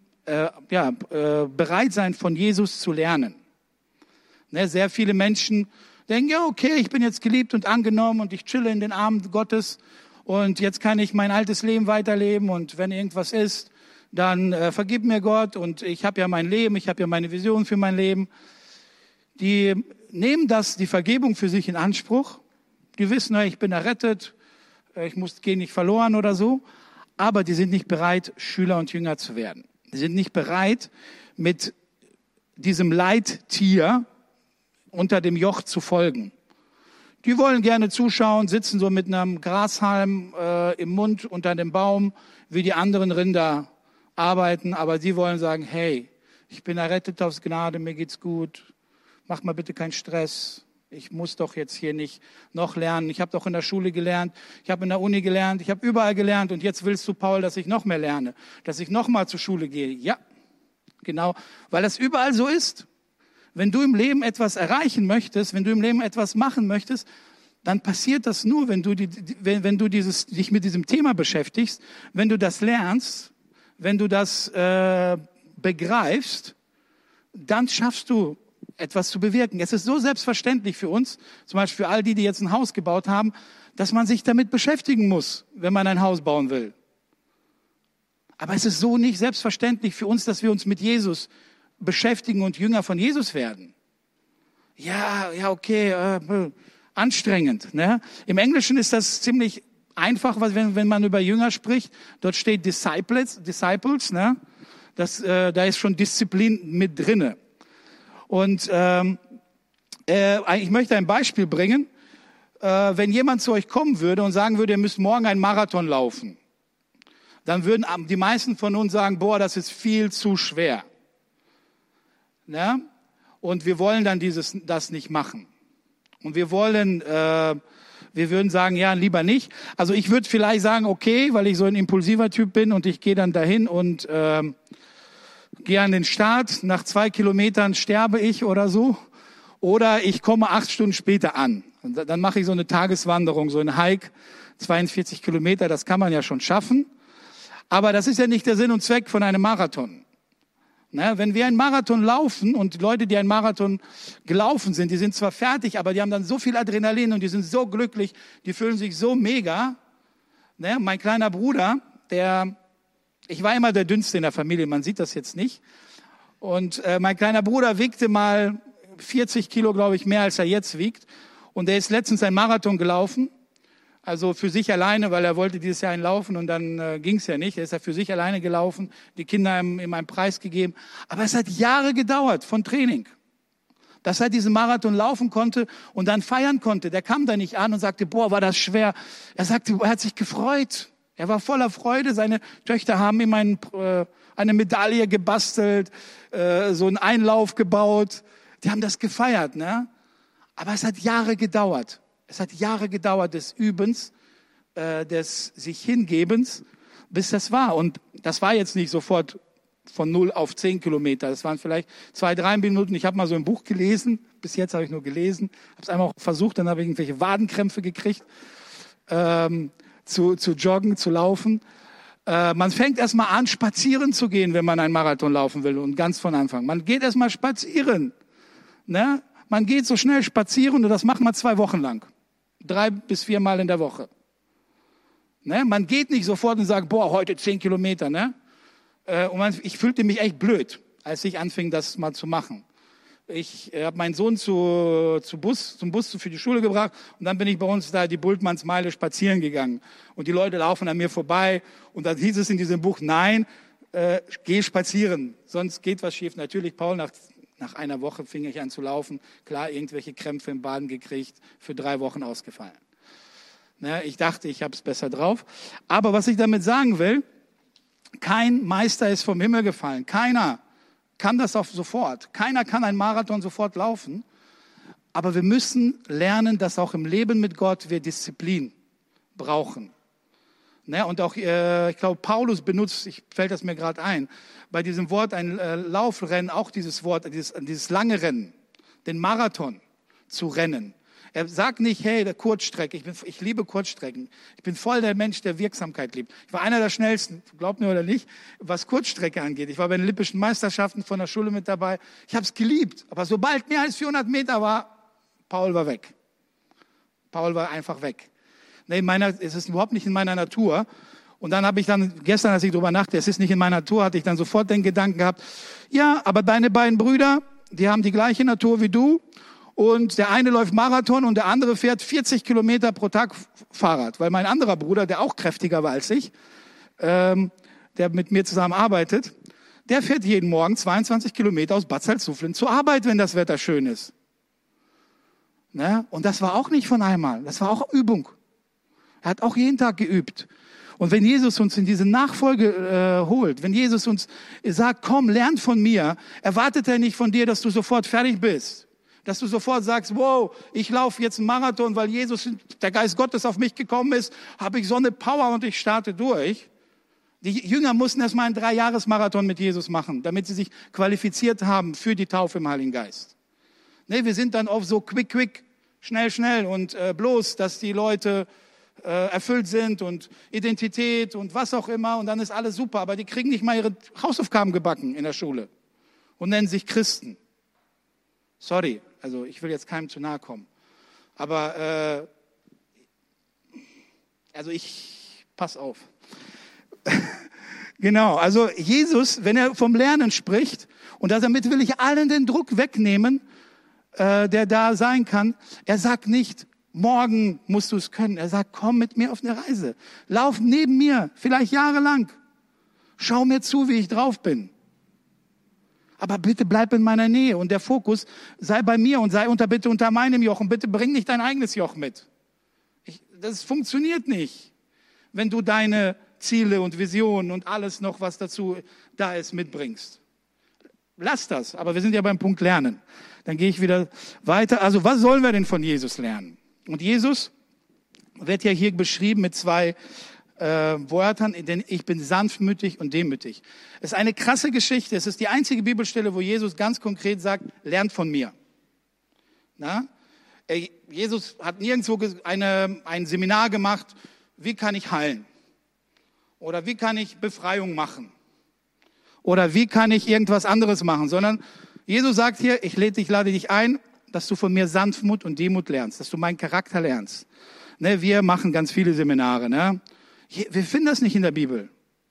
bereit sein, von Jesus zu lernen. Ne, sehr viele Menschen denken, ja, okay, ich bin jetzt geliebt und angenommen und ich chille in den Armen Gottes und jetzt kann ich mein altes Leben weiterleben und wenn irgendwas ist, dann vergib mir Gott und ich habe ja mein Leben, ich habe ja meine Vision für mein Leben. Die nehmen die Vergebung für sich in Anspruch. Die wissen, ich bin errettet, gehe nicht verloren oder so, aber die sind nicht bereit, Schüler und Jünger zu werden. Die sind nicht bereit, mit diesem Leittier unter dem Joch zu folgen. Die wollen gerne zuschauen, sitzen so mit einem Grashalm im Mund unter dem Baum, wie die anderen Rinder arbeiten, aber sie wollen sagen, hey, ich bin errettet aus Gnade, mir geht's gut, mach mal bitte keinen Stress, ich muss doch jetzt hier nicht noch lernen, ich habe doch in der Schule gelernt, ich habe in der Uni gelernt, ich habe überall gelernt und jetzt willst du, Paul, dass ich noch mehr lerne, dass ich noch mal zur Schule gehe. Ja, genau, weil das überall so ist. Wenn du im Leben etwas erreichen möchtest, wenn du im Leben etwas machen möchtest, dann passiert das nur, wenn du dich mit diesem Thema beschäftigst, wenn du das lernst, wenn du das begreifst, dann schaffst du etwas zu bewirken. Es ist so selbstverständlich für uns, zum Beispiel für all die jetzt ein Haus gebaut haben, dass man sich damit beschäftigen muss, wenn man ein Haus bauen will. Aber es ist so nicht selbstverständlich für uns, dass wir uns mit Jesus beschäftigen und Jünger von Jesus werden. Ja, okay, anstrengend. Ne? Im Englischen ist das ziemlich einfach, wenn man über Jünger spricht. Dort steht Disciples, ne? Da ist schon Disziplin mit drinne. Und ich möchte ein Beispiel bringen. Wenn jemand zu euch kommen würde und sagen würde, ihr müsst morgen einen Marathon laufen, dann würden die meisten von uns sagen, boah, das ist viel zu schwer. Ja? Und wir wollen dann das nicht machen. Und wir würden sagen, ja, lieber nicht. Also ich würde vielleicht sagen, okay, weil ich so ein impulsiver Typ bin und ich gehe dann dahin und gehe an den Start. Nach 2 Kilometern sterbe ich oder so. Oder ich komme 8 Stunden später an. Und dann mache ich so eine Tageswanderung, so ein Hike, 42 Kilometer, das kann man ja schon schaffen. Aber das ist ja nicht der Sinn und Zweck von einem Marathon. Ne, wenn wir einen Marathon laufen und die Leute, die einen Marathon gelaufen sind, die sind zwar fertig, aber die haben dann so viel Adrenalin und die sind so glücklich, die fühlen sich so mega. Ne, mein kleiner Bruder, ich war immer der Dünnste in der Familie, man sieht das jetzt nicht. Und mein kleiner Bruder wiegte mal 40 Kilo, glaube ich, mehr als er jetzt wiegt. Und er ist letztens einen Marathon gelaufen. Also für sich alleine, weil er wollte dieses Jahr einen laufen und dann ging es ja nicht. Er ist ja für sich alleine gelaufen, die Kinder haben ihm einen Preis gegeben. Aber es hat Jahre gedauert von Training, dass er diesen Marathon laufen konnte und dann feiern konnte. Der kam da nicht an und sagte, boah, war das schwer. Er sagte, er hat sich gefreut. Er war voller Freude. Seine Töchter haben ihm eine Medaille gebastelt, so einen Einlauf gebaut. Die haben das gefeiert, ne? Aber es hat Jahre gedauert. Es hat Jahre gedauert des Übens, des sich Hingebens, bis das war. Und das war jetzt nicht sofort von 0 auf 10 Kilometer. Das waren vielleicht 2-3 Minuten. Ich habe mal so ein Buch gelesen. Bis jetzt habe ich nur gelesen. Habe es einmal auch versucht, dann habe ich irgendwelche Wadenkrämpfe gekriegt, zu joggen, zu laufen. Man fängt erstmal an, spazieren zu gehen, wenn man einen Marathon laufen will. Und ganz von Anfang. Man geht erstmal spazieren. Ne? Man geht so schnell spazieren und das macht man 2 Wochen lang. 3 bis 4 Mal in der Woche. Ne? Man geht nicht sofort und sagt, boah, heute 10 Kilometer. Ne? Ich fühlte mich echt blöd, als ich anfing, das mal zu machen. Ich habe meinen Sohn zum Bus für die Schule gebracht und dann bin ich bei uns da die Bultmannsmeile spazieren gegangen. Und die Leute laufen an mir vorbei und dann hieß es in diesem Buch, nein, geh spazieren, sonst geht was schief. Natürlich, Paul, nach einer Woche fing ich an zu laufen. Klar, irgendwelche Krämpfe im Baden gekriegt, für 3 Wochen ausgefallen. Ne, ich dachte, ich habe es besser drauf. Aber was ich damit sagen will, kein Meister ist vom Himmel gefallen. Keiner kann das auch sofort. Keiner kann einen Marathon sofort laufen. Aber wir müssen lernen, dass auch im Leben mit Gott wir Disziplin brauchen. Ne? Und auch, ich glaube, Paulus benutzt, fällt das mir gerade ein, bei diesem Wort ein Laufrennen, auch dieses Wort, dieses lange Rennen, den Marathon zu rennen. Er sagt nicht, hey, der Kurzstrecke, ich liebe Kurzstrecken. Ich bin voll der Mensch, der Wirksamkeit liebt. Ich war einer der schnellsten, glaubt mir oder nicht, was Kurzstrecke angeht. Ich war bei den Lippischen Meisterschaften von der Schule mit dabei. Ich habe es geliebt. Aber sobald mehr als 400 Meter war, Paul war weg. Paul war einfach weg. Nee, es ist überhaupt nicht in meiner Natur. Und dann habe ich gestern, als ich darüber nachdachte, es ist nicht in meiner Natur, hatte ich dann sofort den Gedanken gehabt, ja, aber deine beiden Brüder, die haben die gleiche Natur wie du. Und der eine läuft Marathon und der andere fährt 40 Kilometer pro Tag Fahrrad. Weil mein anderer Bruder, der auch kräftiger war als ich, der mit mir zusammen arbeitet, der fährt jeden Morgen 22 Kilometer aus Bad Salzuflen zur Arbeit, wenn das Wetter schön ist. Ne? Und das war auch nicht von einmal, das war auch Übung. Er hat auch jeden Tag geübt. Und wenn Jesus uns in diese Nachfolge holt, wenn Jesus uns sagt, komm, lernt von mir, erwartet er nicht von dir, dass du sofort fertig bist. Dass du sofort sagst, wow, ich laufe jetzt einen Marathon, weil Jesus, der Geist Gottes auf mich gekommen ist, habe ich so eine Power und ich starte durch. Die Jünger mussten erst mal einen 3-Jahres-Marathon mit Jesus machen, damit sie sich qualifiziert haben für die Taufe im Heiligen Geist. Nee, wir sind dann oft so quick, schnell und bloß, dass die Leute erfüllt sind und Identität und was auch immer und dann ist alles super. Aber die kriegen nicht mal ihre Hausaufgaben gebacken in der Schule und nennen sich Christen. Sorry, also ich will jetzt keinem zu nahe kommen. Aber pass auf. Genau, also Jesus, wenn er vom Lernen spricht, und damit will ich allen den Druck wegnehmen, der da sein kann, er sagt nicht, morgen musst du es können. Er sagt, komm mit mir auf eine Reise. Lauf neben mir, vielleicht jahrelang. Schau mir zu, wie ich drauf bin. Aber bitte bleib in meiner Nähe und der Fokus sei bei mir und sei bitte unter meinem Joch und bitte bring nicht dein eigenes Joch mit. Das funktioniert nicht, wenn du deine Ziele und Visionen und alles noch, was dazu da ist, mitbringst. Lass das, aber wir sind ja beim Punkt Lernen. Dann gehe ich wieder weiter. Also was sollen wir denn von Jesus lernen? Und Jesus wird ja hier beschrieben mit 2 Wörtern, denn ich bin sanftmütig und demütig. Es ist eine krasse Geschichte. Es ist die einzige Bibelstelle, wo Jesus ganz konkret sagt, lernt von mir. Na? Jesus hat nirgendwo ein Seminar gemacht, wie kann ich heilen? Oder wie kann ich Befreiung machen? Oder wie kann ich irgendwas anderes machen? Sondern Jesus sagt hier, ich lade dich ein, dass du von mir Sanftmut und Demut lernst, dass du meinen Charakter lernst. Ne, wir machen ganz viele Seminare, ne? Wir finden das nicht in der Bibel.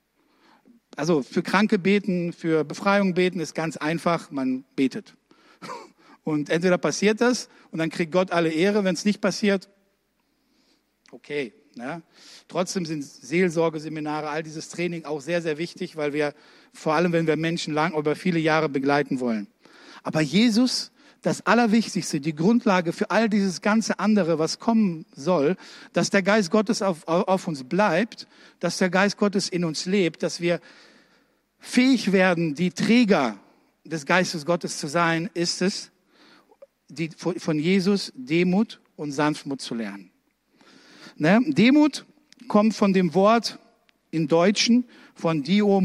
Also für Kranke beten, für Befreiung beten ist ganz einfach, man betet. Und entweder passiert das und dann kriegt Gott alle Ehre, wenn es nicht passiert, okay. Ne? Trotzdem sind Seelsorgeseminare, all dieses Training auch sehr, sehr wichtig, weil wir, vor allem wenn wir Menschen über viele Jahre begleiten wollen. Aber Jesus, das Allerwichtigste, die Grundlage für all dieses ganze andere, was kommen soll, dass der Geist Gottes auf uns bleibt, dass der Geist Gottes in uns lebt, dass wir fähig werden, die Träger des Geistes Gottes zu sein, ist es, von Jesus Demut und Sanftmut zu lernen. Ne? Demut kommt von dem Wort im Deutschen von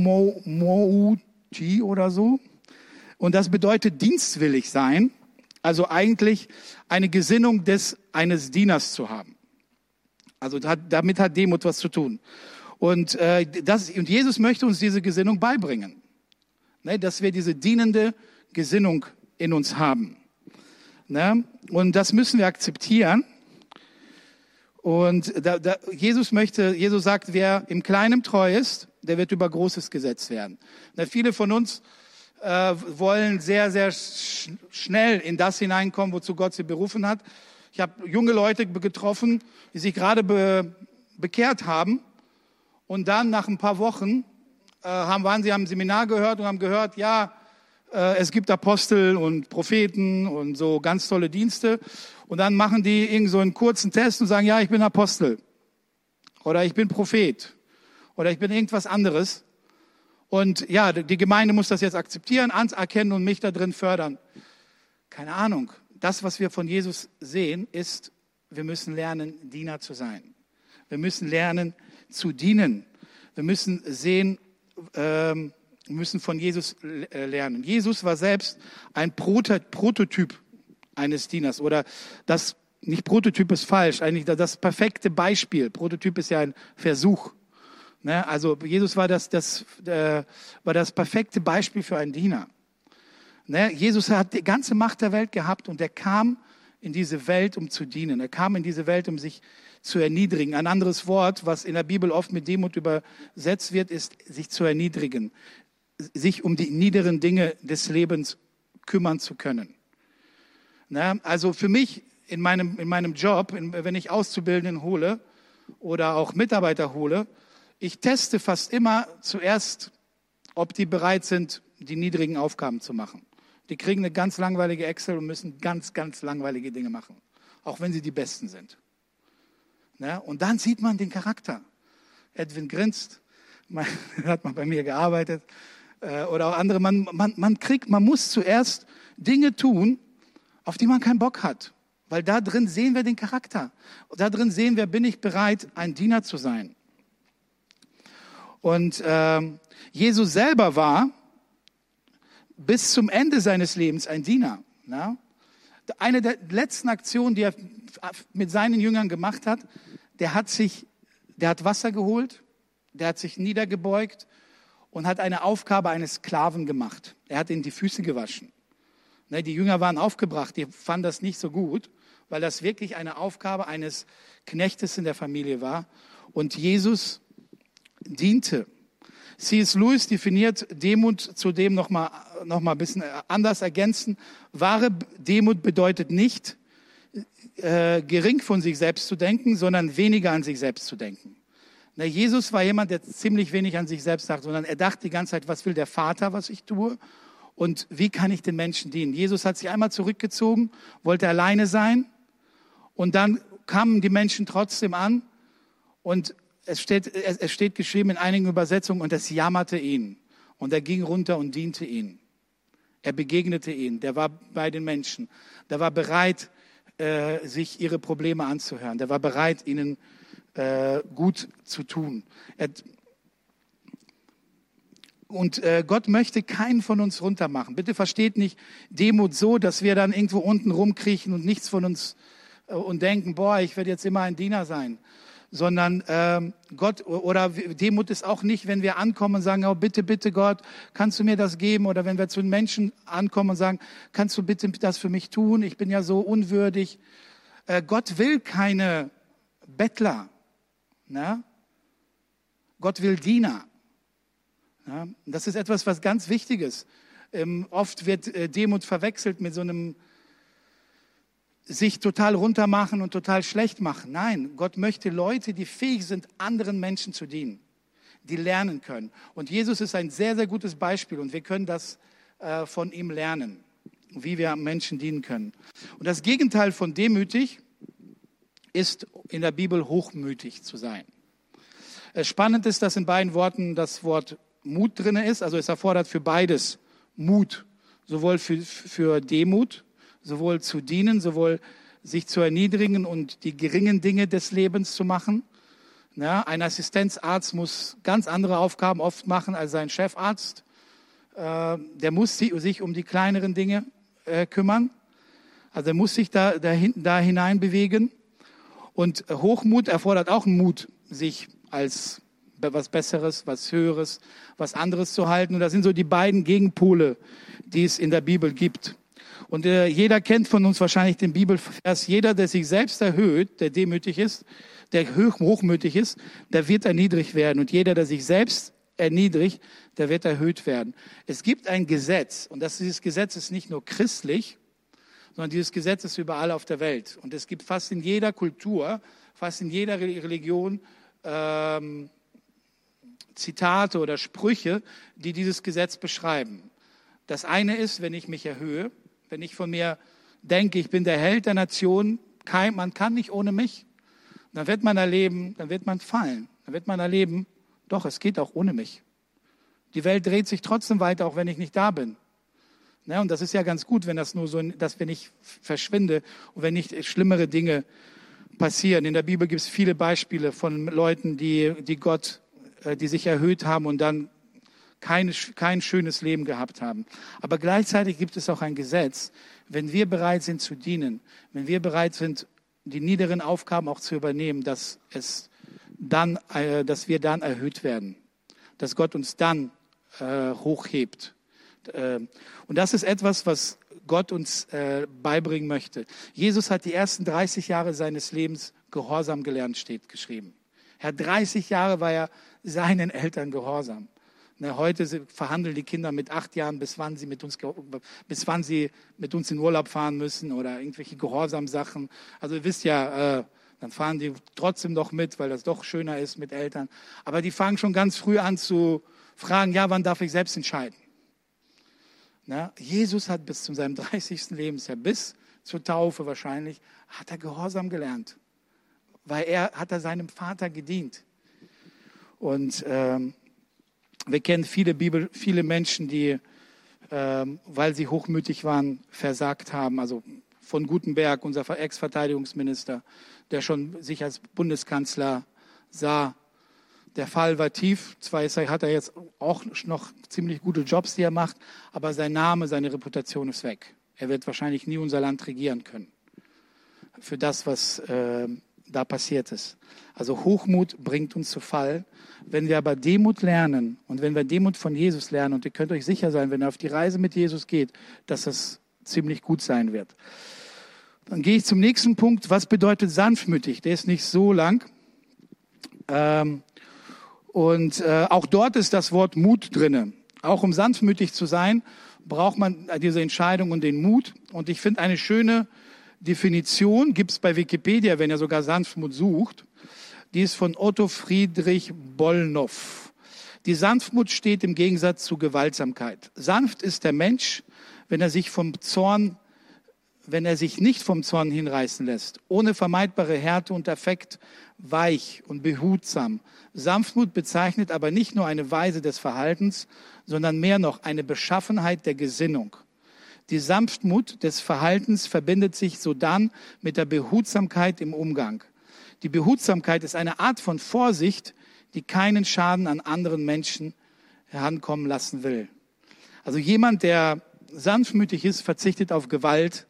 Diomouti oder so. Und das bedeutet dienstwillig sein. Also eigentlich eine Gesinnung eines Dieners zu haben. Also damit hat Demut was zu tun. Und Jesus möchte uns diese Gesinnung beibringen. Ne, dass wir diese dienende Gesinnung in uns haben. Ne? Und das müssen wir akzeptieren. Und Jesus sagt, wer im Kleinen treu ist, der wird über Großes gesetzt werden. Viele von uns wollen sehr, sehr schnell in das hineinkommen, wozu Gott sie berufen hat. Ich habe junge Leute getroffen, die sich gerade bekehrt haben und dann nach ein paar Wochen waren sie am Seminar gehört und haben gehört, ja, es gibt Apostel und Propheten und so ganz tolle Dienste. Und dann machen die irgend so einen kurzen Test und sagen, ja, ich bin Apostel oder ich bin Prophet oder ich bin irgendwas anderes. Und ja, die Gemeinde muss das jetzt akzeptieren, anerkennen und mich da drin fördern. Keine Ahnung. Das, was wir von Jesus sehen, ist, wir müssen lernen, Diener zu sein. Wir müssen lernen, zu dienen. Wir müssen sehen, müssen von Jesus lernen. Jesus war selbst ein Prototyp eines Dieners. Oder das, nicht Prototyp ist falsch, eigentlich das perfekte Beispiel. Prototyp ist ja ein Versuch. Ne? Also Jesus war das perfekte Beispiel für einen Diener. Ne? Jesus hat die ganze Macht der Welt gehabt und er kam in diese Welt, um zu dienen. Er kam in diese Welt, um sich zu erniedrigen. Ein anderes Wort, was in der Bibel oft mit Demut übersetzt wird, ist sich zu erniedrigen. Sich um die niederen Dinge des Lebens kümmern zu können. Ne? Also für mich in meinem Job, wenn ich Auszubildenden hole oder auch Mitarbeiter hole, ich teste fast immer zuerst, ob die bereit sind, die niedrigen Aufgaben zu machen. Die kriegen eine ganz langweilige Excel und müssen ganz, ganz langweilige Dinge machen. Auch wenn sie die Besten sind. Ne? Und dann sieht man den Charakter. Edwin grinst, hat mal bei mir gearbeitet. Oder auch andere. Man muss zuerst Dinge tun, auf die man keinen Bock hat. Weil da drin sehen wir den Charakter. Da drin sehen wir, bin ich bereit, ein Diener zu sein. Und Jesus selber war bis zum Ende seines Lebens ein Diener. Ja? Eine der letzten Aktionen, die er mit seinen Jüngern gemacht hat, der hat Wasser geholt, der hat sich niedergebeugt und hat eine Aufgabe eines Sklaven gemacht. Er hat ihnen die Füße gewaschen. Die Jünger waren aufgebracht, die fanden das nicht so gut, weil das wirklich eine Aufgabe eines Knechtes in der Familie war. Und Jesus diente. C.S. Lewis definiert Demut zudem noch mal ein bisschen anders ergänzen. Wahre Demut bedeutet nicht, gering von sich selbst zu denken, sondern weniger an sich selbst zu denken. Jesus war jemand, der ziemlich wenig an sich selbst dachte, sondern er dachte die ganze Zeit, was will der Vater, was ich tue? Und wie kann ich den Menschen dienen? Jesus hat sich einmal zurückgezogen, wollte alleine sein. Und dann kamen die Menschen trotzdem an. Und es steht geschrieben in einigen Übersetzungen, und es jammerte ihn. Und er ging runter und diente ihnen. Er begegnete ihnen. Der war bei den Menschen. Der war bereit, sich ihre Probleme anzuhören. Der war bereit, ihnen gut zu tun. Und Gott möchte keinen von uns runtermachen. Bitte versteht nicht Demut so, dass wir dann irgendwo unten rumkriechen und nichts von uns und denken, boah, ich werde jetzt immer ein Diener sein. Sondern Demut ist auch nicht, wenn wir ankommen und sagen, oh bitte, bitte Gott, kannst du mir das geben? Oder wenn wir zu den Menschen ankommen und sagen, kannst du bitte das für mich tun? Ich bin ja so unwürdig. Gott will keine Bettler. Na? Gott will Diener. Ja? Das ist etwas, was ganz wichtig ist. Oft wird Demut verwechselt mit so einem sich total runtermachen und total schlecht machen. Nein, Gott möchte Leute, die fähig sind, anderen Menschen zu dienen, die lernen können. Und Jesus ist ein sehr, sehr gutes Beispiel und wir können das von ihm lernen, wie wir Menschen dienen können. Und das Gegenteil von demütig ist in der Bibel hochmütig zu sein. Spannend ist, dass in beiden Worten das Wort Mut drin ist. Also es erfordert für beides Mut, sowohl für Demut, sowohl zu dienen, sowohl sich zu erniedrigen und die geringen Dinge des Lebens zu machen. Ja, ein Assistenzarzt muss ganz andere Aufgaben oft machen als sein Chefarzt. Der muss sich um die kleineren Dinge kümmern. Also er muss sich da hinein bewegen. Und Hochmut erfordert auch Mut, sich als was Besseres, was Höheres, was anderes zu halten. Und das sind so die beiden Gegenpole, die es in der Bibel gibt. Und jeder kennt von uns wahrscheinlich den Bibelvers, jeder, der sich selbst erhöht, der demütig ist, der hochmütig ist, der wird erniedrigt werden. Und jeder, der sich selbst erniedrigt, der wird erhöht werden. Es gibt ein Gesetz, und dieses Gesetz ist nicht nur christlich, sondern dieses Gesetz ist überall auf der Welt. Und es gibt fast in jeder Kultur, fast in jeder Religion Zitate oder Sprüche, die dieses Gesetz beschreiben. Das eine ist, wenn ich mich erhöhe, wenn ich von mir denke, ich bin der Held der Nation, man kann nicht ohne mich, dann wird man erleben, dann wird man fallen. Dann wird man erleben, doch, es geht auch ohne mich. Die Welt dreht sich trotzdem weiter, auch wenn ich nicht da bin. Ja, und das ist ja ganz gut, wenn das nur so, dass wir nicht verschwinde und wenn nicht schlimmere Dinge passieren. In der Bibel gibt es viele Beispiele von Leuten, die sich erhöht haben und dann kein schönes Leben gehabt haben. Aber gleichzeitig gibt es auch ein Gesetz, wenn wir bereit sind zu dienen, wenn wir bereit sind, die niederen Aufgaben auch zu übernehmen, dass wir dann erhöht werden, dass Gott uns dann hochhebt. Und das ist etwas, was Gott uns beibringen möchte. Jesus hat die ersten 30 Jahre seines Lebens gehorsam gelernt, steht geschrieben. 30 Jahre war er seinen Eltern gehorsam. Heute verhandeln die Kinder mit 8 Jahren, bis wann sie mit uns in Urlaub fahren müssen oder irgendwelche Gehorsamsachen. Also ihr wisst ja, dann fahren die trotzdem noch mit, weil das doch schöner ist mit Eltern. Aber die fangen schon ganz früh an zu fragen, ja, wann darf ich selbst entscheiden? Jesus hat bis zu seinem 30. Lebensjahr, bis zur Taufe wahrscheinlich, hat er Gehorsam gelernt. Weil hat er seinem Vater gedient. Und wir kennen viele Menschen, die, weil sie hochmütig waren, versagt haben. Also von Gutenberg, unser Ex-Verteidigungsminister, der schon sich als Bundeskanzler sah. Der Fall war tief. Zwar hat er jetzt auch noch ziemlich gute Jobs, die er macht, aber sein Name, seine Reputation ist weg. Er wird wahrscheinlich nie unser Land regieren können. Für das, was da passiert ist. Also Hochmut bringt uns zu Fall. Wenn wir aber Demut lernen und wenn wir Demut von Jesus lernen, und ihr könnt euch sicher sein, wenn ihr auf die Reise mit Jesus geht, dass das ziemlich gut sein wird. Dann gehe ich zum nächsten Punkt. Was bedeutet sanftmütig? Der ist nicht so lang. Auch dort ist das Wort Mut drinne. Auch um sanftmütig zu sein, braucht man diese Entscheidung und den Mut. Und ich finde eine schöne Definition, gibt es bei Wikipedia, wenn ihr sogar Sanftmut sucht. Die ist von Otto Friedrich Bollnow. Die Sanftmut steht im Gegensatz zu Gewaltsamkeit. Sanft ist der Mensch, wenn er sich nicht vom Zorn hinreißen lässt, ohne vermeidbare Härte und Affekt, weich und behutsam. Sanftmut bezeichnet aber nicht nur eine Weise des Verhaltens, sondern mehr noch eine Beschaffenheit der Gesinnung. Die Sanftmut des Verhaltens verbindet sich sodann mit der Behutsamkeit im Umgang. Die Behutsamkeit ist eine Art von Vorsicht, die keinen Schaden an anderen Menschen herankommen lassen will. Also jemand, der sanftmütig ist, verzichtet auf Gewalt,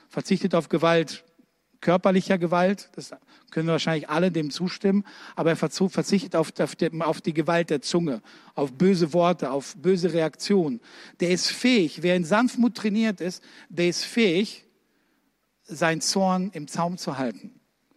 körperlicher Gewalt, das können wir wahrscheinlich alle dem zustimmen, aber er verzichtet auf die Gewalt der Zunge, auf böse Worte, auf böse Reaktionen. Der ist fähig, wer in Sanftmut trainiert ist, der ist fähig, seinen Zorn im Zaum zu halten.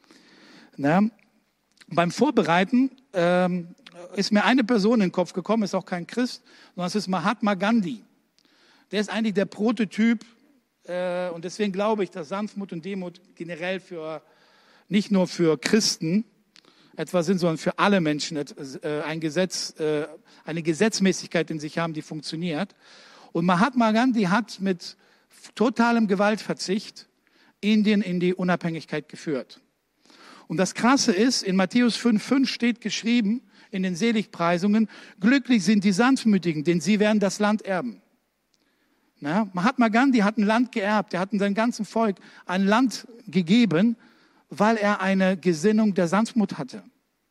Beim Vorbereiten ist mir eine Person in den Kopf gekommen, ist auch kein Christ, sondern es ist Mahatma Gandhi. Der ist eigentlich der Prototyp, und deswegen glaube ich, dass Sanftmut und Demut generell nicht nur für Christen etwas sind, sondern für alle Menschen eine Gesetzmäßigkeit in sich haben, die funktioniert. Und Mahatma Gandhi hat mit totalem Gewaltverzicht Indien in die Unabhängigkeit geführt. Und das Krasse ist, in Matthäus 5,5 steht geschrieben, in den Seligpreisungen, glücklich sind die Sanftmütigen, denn sie werden das Land erben. Mahatma Gandhi hat ein Land geerbt, er hat in seinem ganzen Volk ein Land gegeben, weil er eine Gesinnung der Sanftmut hatte.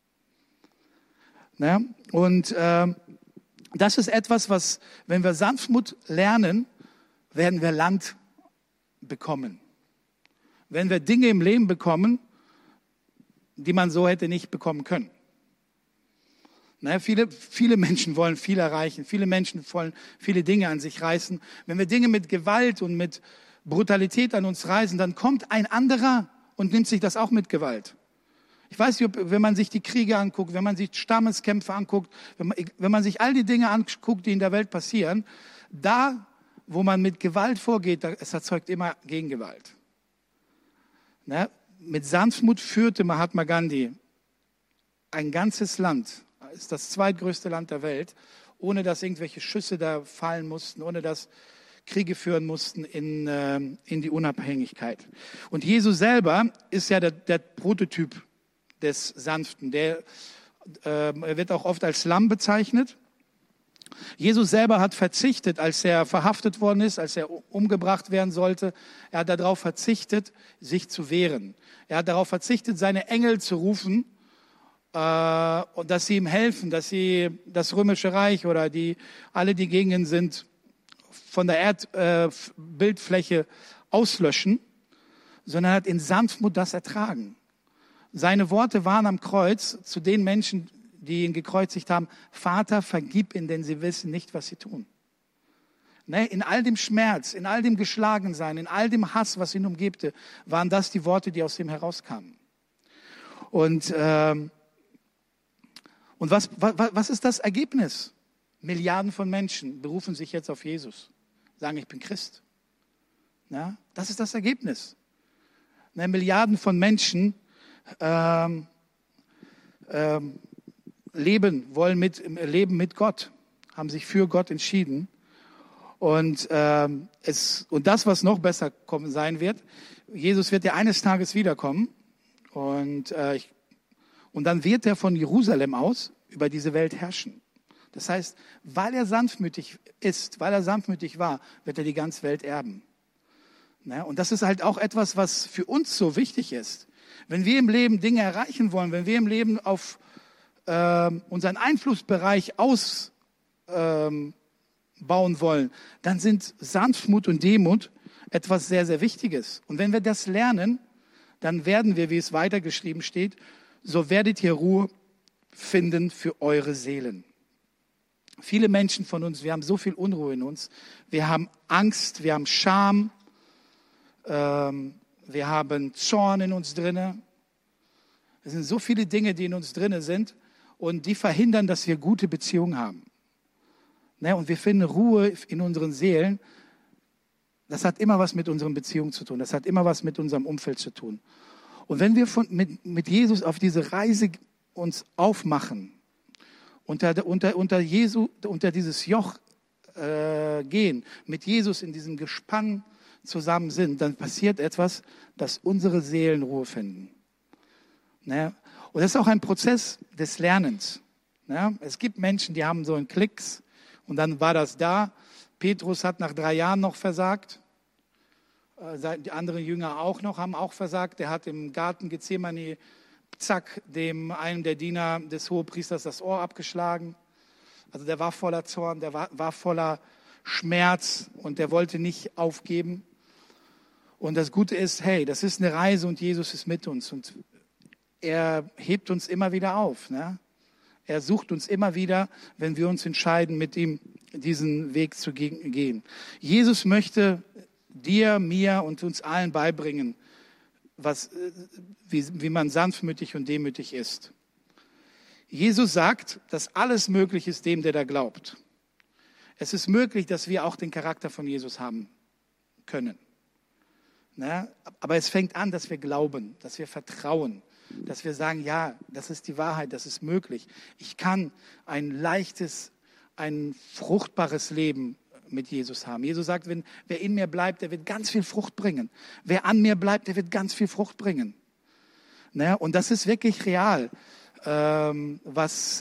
Und das ist etwas, was, wenn wir Sanftmut lernen, werden wir Land bekommen. Wenn wir Dinge im Leben bekommen, die man so hätte nicht bekommen können. Viele Menschen wollen viel erreichen, viele Menschen wollen viele Dinge an sich reißen. Wenn wir Dinge mit Gewalt und mit Brutalität an uns reißen, dann kommt ein anderer und nimmt sich das auch mit Gewalt. Ich weiß nicht, wenn man sich die Kriege anguckt, wenn man sich Stammeskämpfe anguckt, wenn man sich all die Dinge anguckt, die in der Welt passieren, da, wo man mit Gewalt vorgeht, es erzeugt immer Gegengewalt. Ne? Mit Sanftmut führte Mahatma Gandhi ein ganzes Land, ist das zweitgrößte Land der Welt, ohne dass irgendwelche Schüsse da fallen mussten, ohne dass Kriege führen mussten in die Unabhängigkeit. Und Jesus selber ist ja der Prototyp des Sanften. Er wird auch oft als Lamm bezeichnet. Jesus selber hat verzichtet, als er verhaftet worden ist, als er umgebracht werden sollte. Er hat darauf verzichtet, sich zu wehren. Er hat darauf verzichtet, seine Engel zu rufen, und dass sie ihm helfen, dass sie das Römische Reich oder alle die Gegenden sind, von der Erdbildfläche auslöschen, sondern er hat in Sanftmut das ertragen. Seine Worte waren am Kreuz zu den Menschen, die ihn gekreuzigt haben: Vater, vergib ihnen, denn sie wissen nicht, was sie tun. Ne? In all dem Schmerz, in all dem Geschlagensein, in all dem Hass, was ihn umgebte, waren das die Worte, die aus ihm herauskamen. Und was ist das Ergebnis? Milliarden von Menschen berufen sich jetzt auf Jesus, sagen, ich bin Christ. Ja, das ist das Ergebnis. Milliarden von Menschen leben mit Gott, haben sich für Gott entschieden. Und das, was noch besser kommen sein wird, Jesus wird ja eines Tages wiederkommen und dann wird er von Jerusalem aus über diese Welt herrschen. Das heißt, weil er sanftmütig ist, weil er sanftmütig war, wird er die ganze Welt erben. Ja, und das ist halt auch etwas, was für uns so wichtig ist. Wenn wir im Leben Dinge erreichen wollen, wenn wir im Leben auf unseren Einflussbereich ausbauen wollen, dann sind Sanftmut und Demut etwas sehr, sehr Wichtiges. Und wenn wir das lernen, dann werden wir, wie es weitergeschrieben steht, so werdet ihr Ruhe finden für eure Seelen. Viele Menschen von uns, wir haben so viel Unruhe in uns. Wir haben Angst, wir haben Scham, wir haben Zorn in uns drinne. Es sind so viele Dinge, die in uns drinne sind und die verhindern, dass wir gute Beziehungen haben. Ne? Und wir finden Ruhe in unseren Seelen. Das hat immer was mit unseren Beziehungen zu tun. Das hat immer was mit unserem Umfeld zu tun. Und wenn wir mit Jesus auf diese Reise uns aufmachen, unter dieses Joch gehen, mit Jesus in diesem Gespann zusammen sind, dann passiert etwas, dass unsere Seelen Ruhe finden. Ne? Und das ist auch ein Prozess des Lernens. Ne? Es gibt Menschen, die haben so einen Klicks und dann war das da. Petrus hat nach 3 Jahren noch versagt. Die anderen Jünger haben auch versagt. Der hat im Garten Gethsemane, zack, einem der Diener des Hohepriesters das Ohr abgeschlagen. Also der war voller Zorn, der war voller Schmerz und der wollte nicht aufgeben. Und das Gute ist, hey, das ist eine Reise und Jesus ist mit uns und er hebt uns immer wieder auf. Ne? Er sucht uns immer wieder, wenn wir uns entscheiden, mit ihm diesen Weg zu gehen. Jesus möchte dir, mir und uns allen beibringen, wie man sanftmütig und demütig ist. Jesus sagt, dass alles möglich ist dem, der da glaubt. Es ist möglich, dass wir auch den Charakter von Jesus haben können. Ne? Aber es fängt an, dass wir glauben, dass wir vertrauen, dass wir sagen, ja, das ist die Wahrheit, das ist möglich. Ich kann ein leichtes, ein fruchtbares Leben mit Jesus haben. Jesus sagt, wer in mir bleibt, der wird ganz viel Frucht bringen. Wer an mir bleibt, der wird ganz viel Frucht bringen. Ne? Und das ist wirklich real, was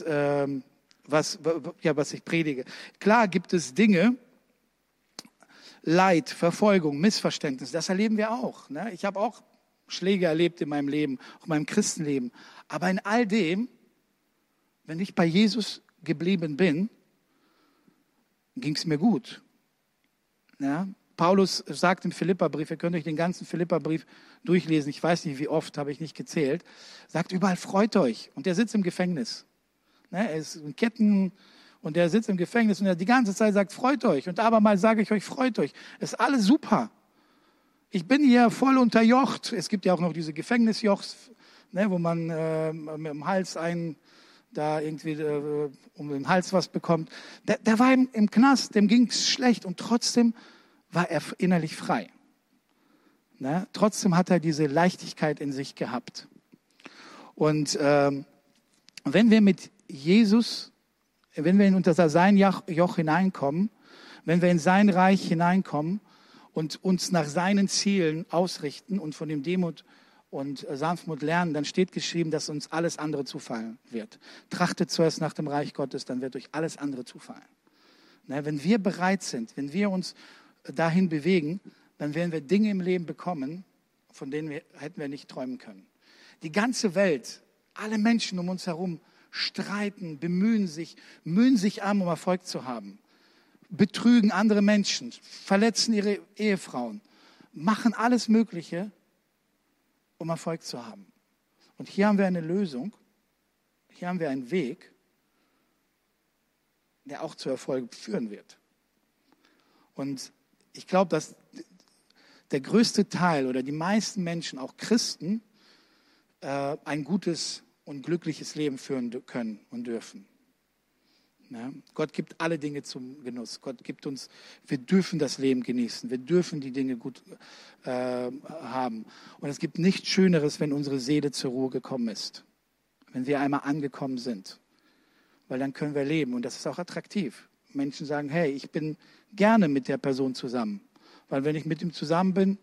ich predige. Klar gibt es Dinge, Leid, Verfolgung, Missverständnis, das erleben wir auch. Ne? Ich habe auch Schläge erlebt in meinem Leben, auch in meinem Christenleben. Aber in all dem, wenn ich bei Jesus geblieben bin, ging es mir gut. Ja? Paulus sagt im Philipperbrief, ihr könnt euch den ganzen Philipperbrief durchlesen, ich weiß nicht wie oft, habe ich nicht gezählt, sagt überall, freut euch. Und er sitzt im Gefängnis. Ne? Er ist in Ketten und er sitzt im Gefängnis und er die ganze Zeit sagt, freut euch. Und abermals sage ich euch, freut euch. Es ist alles super. ich bin hier voll unterjocht. Es gibt ja auch noch diese Gefängnisjochs, ne, wo man mit dem Hals da irgendwie um den Hals was bekommt. Der war im Knast, dem ging es schlecht und trotzdem war er innerlich frei. Ne? Trotzdem hat er diese Leichtigkeit in sich gehabt. Und wenn wir mit Jesus, wenn wir unter sein Joch hineinkommen, wenn wir in sein Reich hineinkommen und uns nach seinen Zielen ausrichten und von dem Demut und Sanftmut lernen, dann steht geschrieben, dass uns alles andere zufallen wird. Trachtet zuerst nach dem Reich Gottes, dann wird euch alles andere zufallen. Ne, wenn wir bereit sind, wenn wir uns dahin bewegen, dann werden wir Dinge im Leben bekommen, von denen hätten wir nicht träumen können. Die ganze Welt, alle Menschen um uns herum streiten, mühen sich an, um Erfolg zu haben. Betrügen andere Menschen, verletzen ihre Ehefrauen, machen alles Mögliche, um Erfolg zu haben. Und hier haben wir eine Lösung, hier haben wir einen Weg, der auch zu Erfolg führen wird. Und ich glaube, dass der größte Teil oder die meisten Menschen, auch Christen, ein gutes und glückliches Leben führen können und dürfen. Ja, Gott gibt alle Dinge zum Genuss. Gott gibt uns, wir dürfen das Leben genießen. Wir dürfen die Dinge gut haben. Und es gibt nichts Schöneres, wenn unsere Seele zur Ruhe gekommen ist. Wenn wir einmal angekommen sind. Weil dann können wir leben. Und das ist auch attraktiv. Menschen sagen, hey, ich bin gerne mit der Person zusammen. Weil wenn ich mit ihm zusammen bin,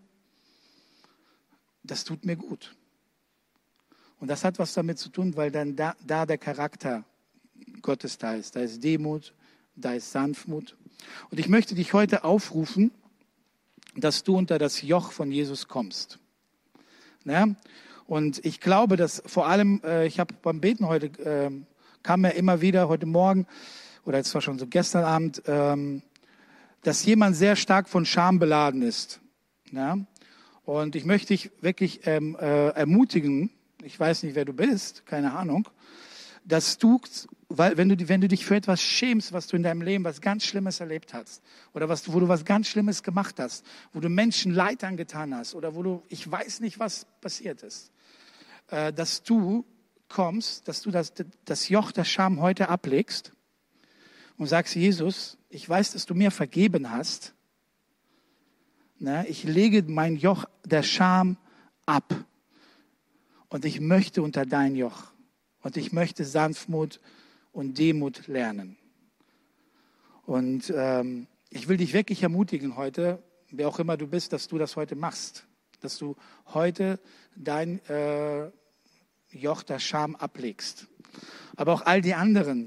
das tut mir gut. Und das hat was damit zu tun, weil dann da der Charakter Gottes da ist. Da ist Demut, da ist Sanftmut. Und ich möchte dich heute aufrufen, dass du unter das Joch von Jesus kommst. Ja? Und ich glaube, dass vor allem, ich habe beim Beten heute, kam mir immer wieder heute Morgen, oder es war schon so gestern Abend, dass jemand sehr stark von Scham beladen ist. Ja? Und ich möchte dich wirklich ermutigen, ich weiß nicht, wer du bist, keine Ahnung, dass du, weil wenn du dich für etwas schämst, was du in deinem Leben was ganz Schlimmes erlebt hast oder wo du was ganz Schlimmes gemacht hast, wo du Menschen Leid angetan hast oder ich weiß nicht, was passiert ist, dass du kommst, dass du das Joch der Scham heute ablegst und sagst, Jesus, ich weiß, dass du mir vergeben hast. Ich lege mein Joch der Scham ab und ich möchte unter dein Joch. Und ich möchte Sanftmut und Demut lernen. Und ich will dich wirklich ermutigen heute, wer auch immer du bist, dass du das heute machst. Dass du heute dein Joch der Scham ablegst. Aber auch all die anderen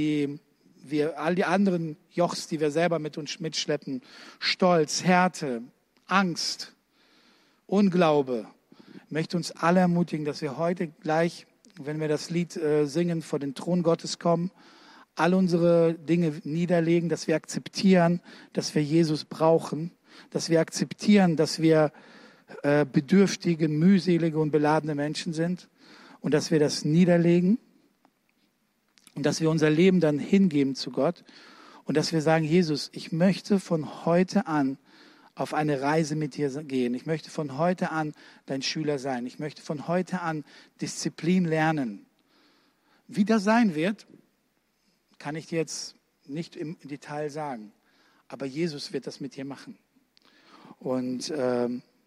Jochs, die wir selber mit uns mitschleppen, Stolz, Härte, Angst, Unglaube, ich möchte uns alle ermutigen, dass wir heute gleich, wenn wir das Lied singen, vor den Thron Gottes kommen, all unsere Dinge niederlegen, dass wir akzeptieren, dass wir Jesus brauchen, dass wir akzeptieren, dass wir bedürftige, mühselige und beladene Menschen sind und dass wir das niederlegen und dass wir unser Leben dann hingeben zu Gott und dass wir sagen, Jesus, ich möchte von heute an auf eine Reise mit dir gehen. Ich möchte von heute an dein Schüler sein. Ich möchte von heute an Disziplin lernen. Wie das sein wird, kann ich dir jetzt nicht im Detail sagen. Aber Jesus wird das mit dir machen. Und er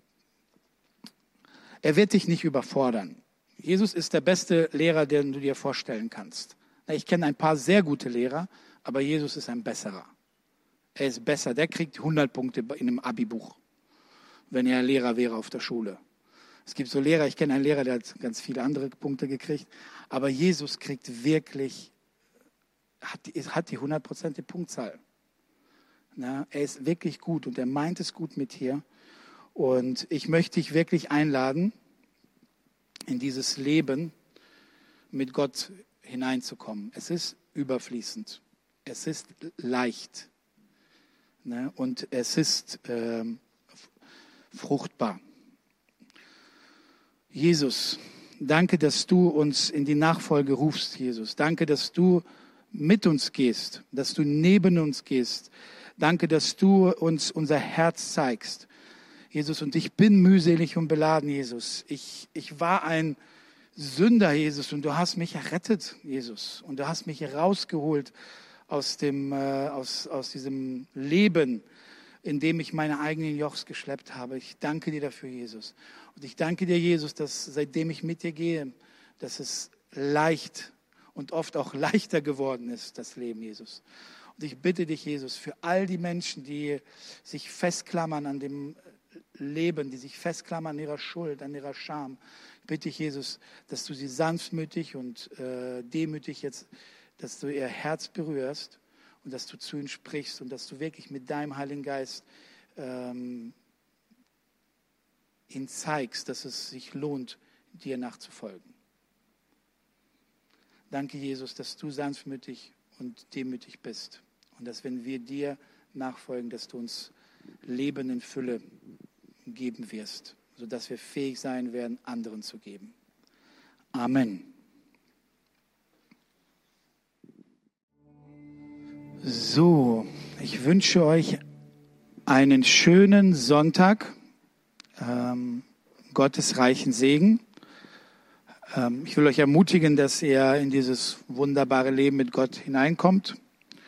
wird dich nicht überfordern. Jesus ist der beste Lehrer, den du dir vorstellen kannst. Ich kenne ein paar sehr gute Lehrer, aber Jesus ist ein besserer. Er ist besser, der kriegt 100 Punkte in einem Abi-Buch, wenn er Lehrer wäre auf der Schule. Es gibt so Lehrer, ich kenne einen Lehrer, der hat ganz viele andere Punkte gekriegt, aber Jesus kriegt wirklich, hat die 100% Punktzahl. Na, er ist wirklich gut und er meint es gut mit dir. Und ich möchte dich wirklich einladen, in dieses Leben mit Gott hineinzukommen. Es ist überfließend, es ist leicht. Und es ist fruchtbar. Jesus, danke, dass du uns in die Nachfolge rufst, Jesus. Danke, dass du mit uns gehst, dass du neben uns gehst. Danke, dass du uns unser Herz zeigst. Jesus, und ich bin mühselig und beladen, Jesus. Ich war ein Sünder, Jesus, und du hast mich errettet, Jesus. Und du hast mich herausgeholt aus diesem Leben, in dem ich meine eigenen Jochs geschleppt habe. Ich danke dir dafür, Jesus. Und ich danke dir, Jesus, dass seitdem ich mit dir gehe, dass es leicht und oft auch leichter geworden ist, das Leben, Jesus. Und ich bitte dich, Jesus, für all die Menschen, die sich festklammern an dem Leben, die sich festklammern an ihrer Schuld, an ihrer Scham, bitte ich, Jesus, dass du sie sanftmütig und demütig jetzt, dass du ihr Herz berührst und dass du zu ihnen sprichst und dass du wirklich mit deinem Heiligen Geist ihnen zeigst, dass es sich lohnt, dir nachzufolgen. Danke, Jesus, dass du sanftmütig und demütig bist und dass, wenn wir dir nachfolgen, dass du uns Leben in Fülle geben wirst, sodass wir fähig sein werden, anderen zu geben. Amen. So, ich wünsche euch einen schönen Sonntag, Gottes reichen Segen. Ich will euch ermutigen, dass ihr in dieses wunderbare Leben mit Gott hineinkommt.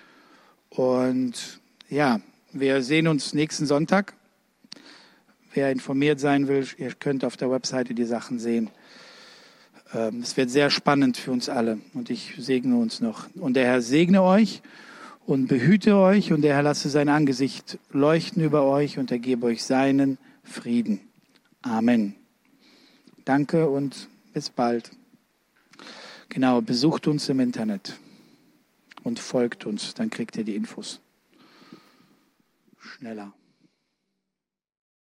Und ja, wir sehen uns nächsten Sonntag. Wer informiert sein will, ihr könnt auf der Webseite die Sachen sehen. Es wird sehr spannend für uns alle und ich segne uns noch. Und der Herr segne euch und behüte euch und der Herr lasse sein Angesicht leuchten über euch und er gebe euch seinen Frieden. Amen. Danke und bis bald. Genau, besucht uns im Internet und folgt uns, dann kriegt ihr die Infos schneller.